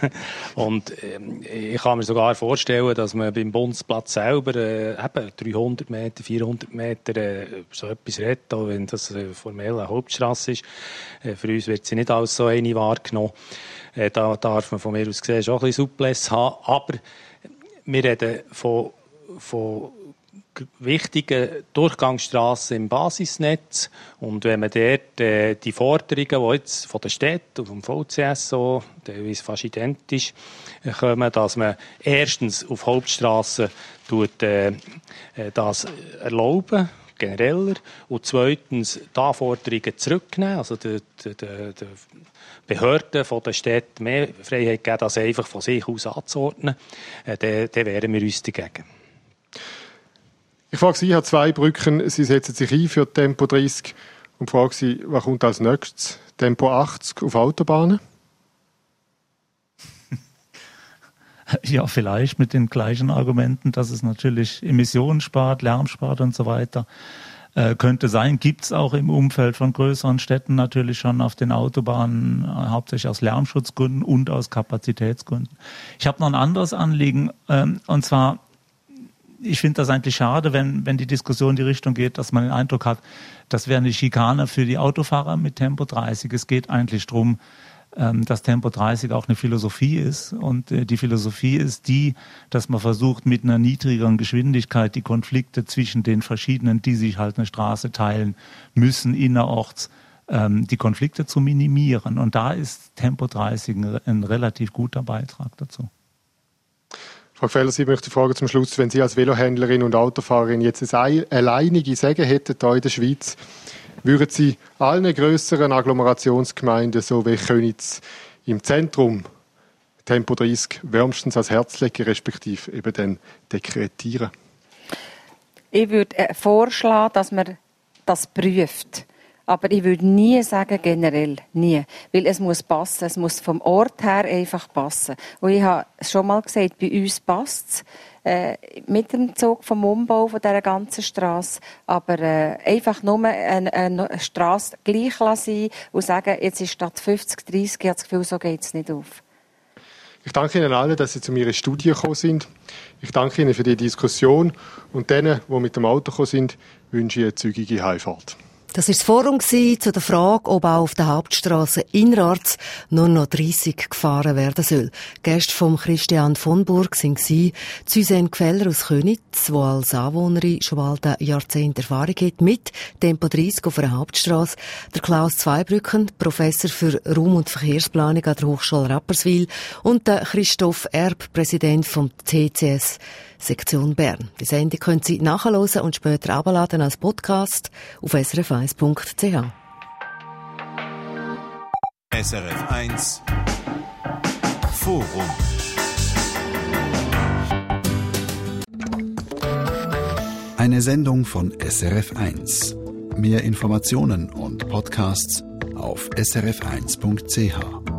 Und ähm, ich kann mir sogar vorstellen, dass man beim Bundesplatz selber äh, eben dreihundert Meter, vierhundert Meter äh, so etwas redet, auch wenn das äh, formell eine Hauptstrasse ist. Äh, für uns wird sie nicht als so eine wahrgenommen. Äh, da darf man von mir aus gesehen schon ein bisschen Souplesse haben. Aber wir reden von, von wichtigen Durchgangsstrassen im Basisnetz. Und wenn man dort äh, die Forderungen, die jetzt von der Stadt und vom V C S so, teilweise fast identisch, äh, kommen, dass man erstens auf Hauptstrassen tut, äh, das erlauben, genereller, und zweitens die Anforderungen zurücknehmen, also die, die, die, die Behörden von der Stadt mehr Freiheit geben, das einfach von sich aus anzuordnen, äh, dann, dann wehren wir uns dagegen. Ich frage Sie, Herr Zweibrücken, Sie setzen sich ein für Tempo dreißig und frage Sie, was kommt als nächstes? Tempo achtzig auf Autobahnen? Ja, vielleicht mit den gleichen Argumenten, dass es natürlich Emissionen spart, Lärm spart und so weiter. Äh, könnte sein, gibt es auch im Umfeld von größeren Städten natürlich schon auf den Autobahnen, äh, hauptsächlich aus Lärmschutzgründen und aus Kapazitätsgründen. Ich habe noch ein anderes Anliegen, ähm, und zwar, ich finde das eigentlich schade, wenn, wenn die Diskussion in die Richtung geht, dass man den Eindruck hat, das wäre eine Schikane für die Autofahrer mit Tempo dreißig. Es geht eigentlich darum, dass Tempo dreißig auch eine Philosophie ist. Und die Philosophie ist die, dass man versucht, mit einer niedrigeren Geschwindigkeit die Konflikte zwischen den verschiedenen, die sich halt eine Straße teilen müssen, innerorts, die Konflikte zu minimieren. Und da ist Tempo dreißig ein, ein relativ guter Beitrag dazu. Frau Gfeller, Sie möchte fragen zum Schluss, wenn Sie als Velohändlerin und Autofahrerin jetzt eine alleinige Sagen hätten hier in der Schweiz, würden Sie allen grösseren Agglomerationsgemeinden, so wie Königs im Zentrum, Tempo dreißig wärmstens ans Herz legen, respektive eben dann dekretieren? Ich würde äh, vorschlagen, dass man das prüft. Aber ich würde nie sagen, generell, nie. Weil es muss passen, es muss vom Ort her einfach passen. Und ich habe es schon mal gesagt, bei uns passt es, äh, mit dem Zug vom Umbau von dieser ganzen Strasse. Aber äh, einfach nur eine, eine Strasse gleich lassen und sagen, jetzt ist statt fünfzig, dreißig, ich habe das Gefühl, so geht es nicht auf. Ich danke Ihnen allen, dass Sie zu mir in die Studie gekommen sind. Ich danke Ihnen für die Diskussion und denen, die mit dem Auto gekommen sind, wünsche ich eine zügige Heimfahrt. Das war das Forum zu der Frage, ob auch auf der Hauptstrasse innerorts nur noch dreissig gefahren werden soll. Gäste von Christian von Burg waren Suzanne Gfeller aus Köniz, die als Anwohnerin schon bald ein Jahrzehnt Erfahrung hat mit Tempo dreissig auf einer Hauptstrasse. Der Klaus Zweibrücken, Professor für Raum- und Verkehrsplanung an der Hochschule Rapperswil, und der Christoph Erb, Präsident vom T C S Sektion Bern. Die Sendung können Sie nachhören und später abladen als Podcast auf s r f eins punkt c h. S R F eins Forum. Eine Sendung von S R F eins. Mehr Informationen und Podcasts auf s r f eins punkt c h.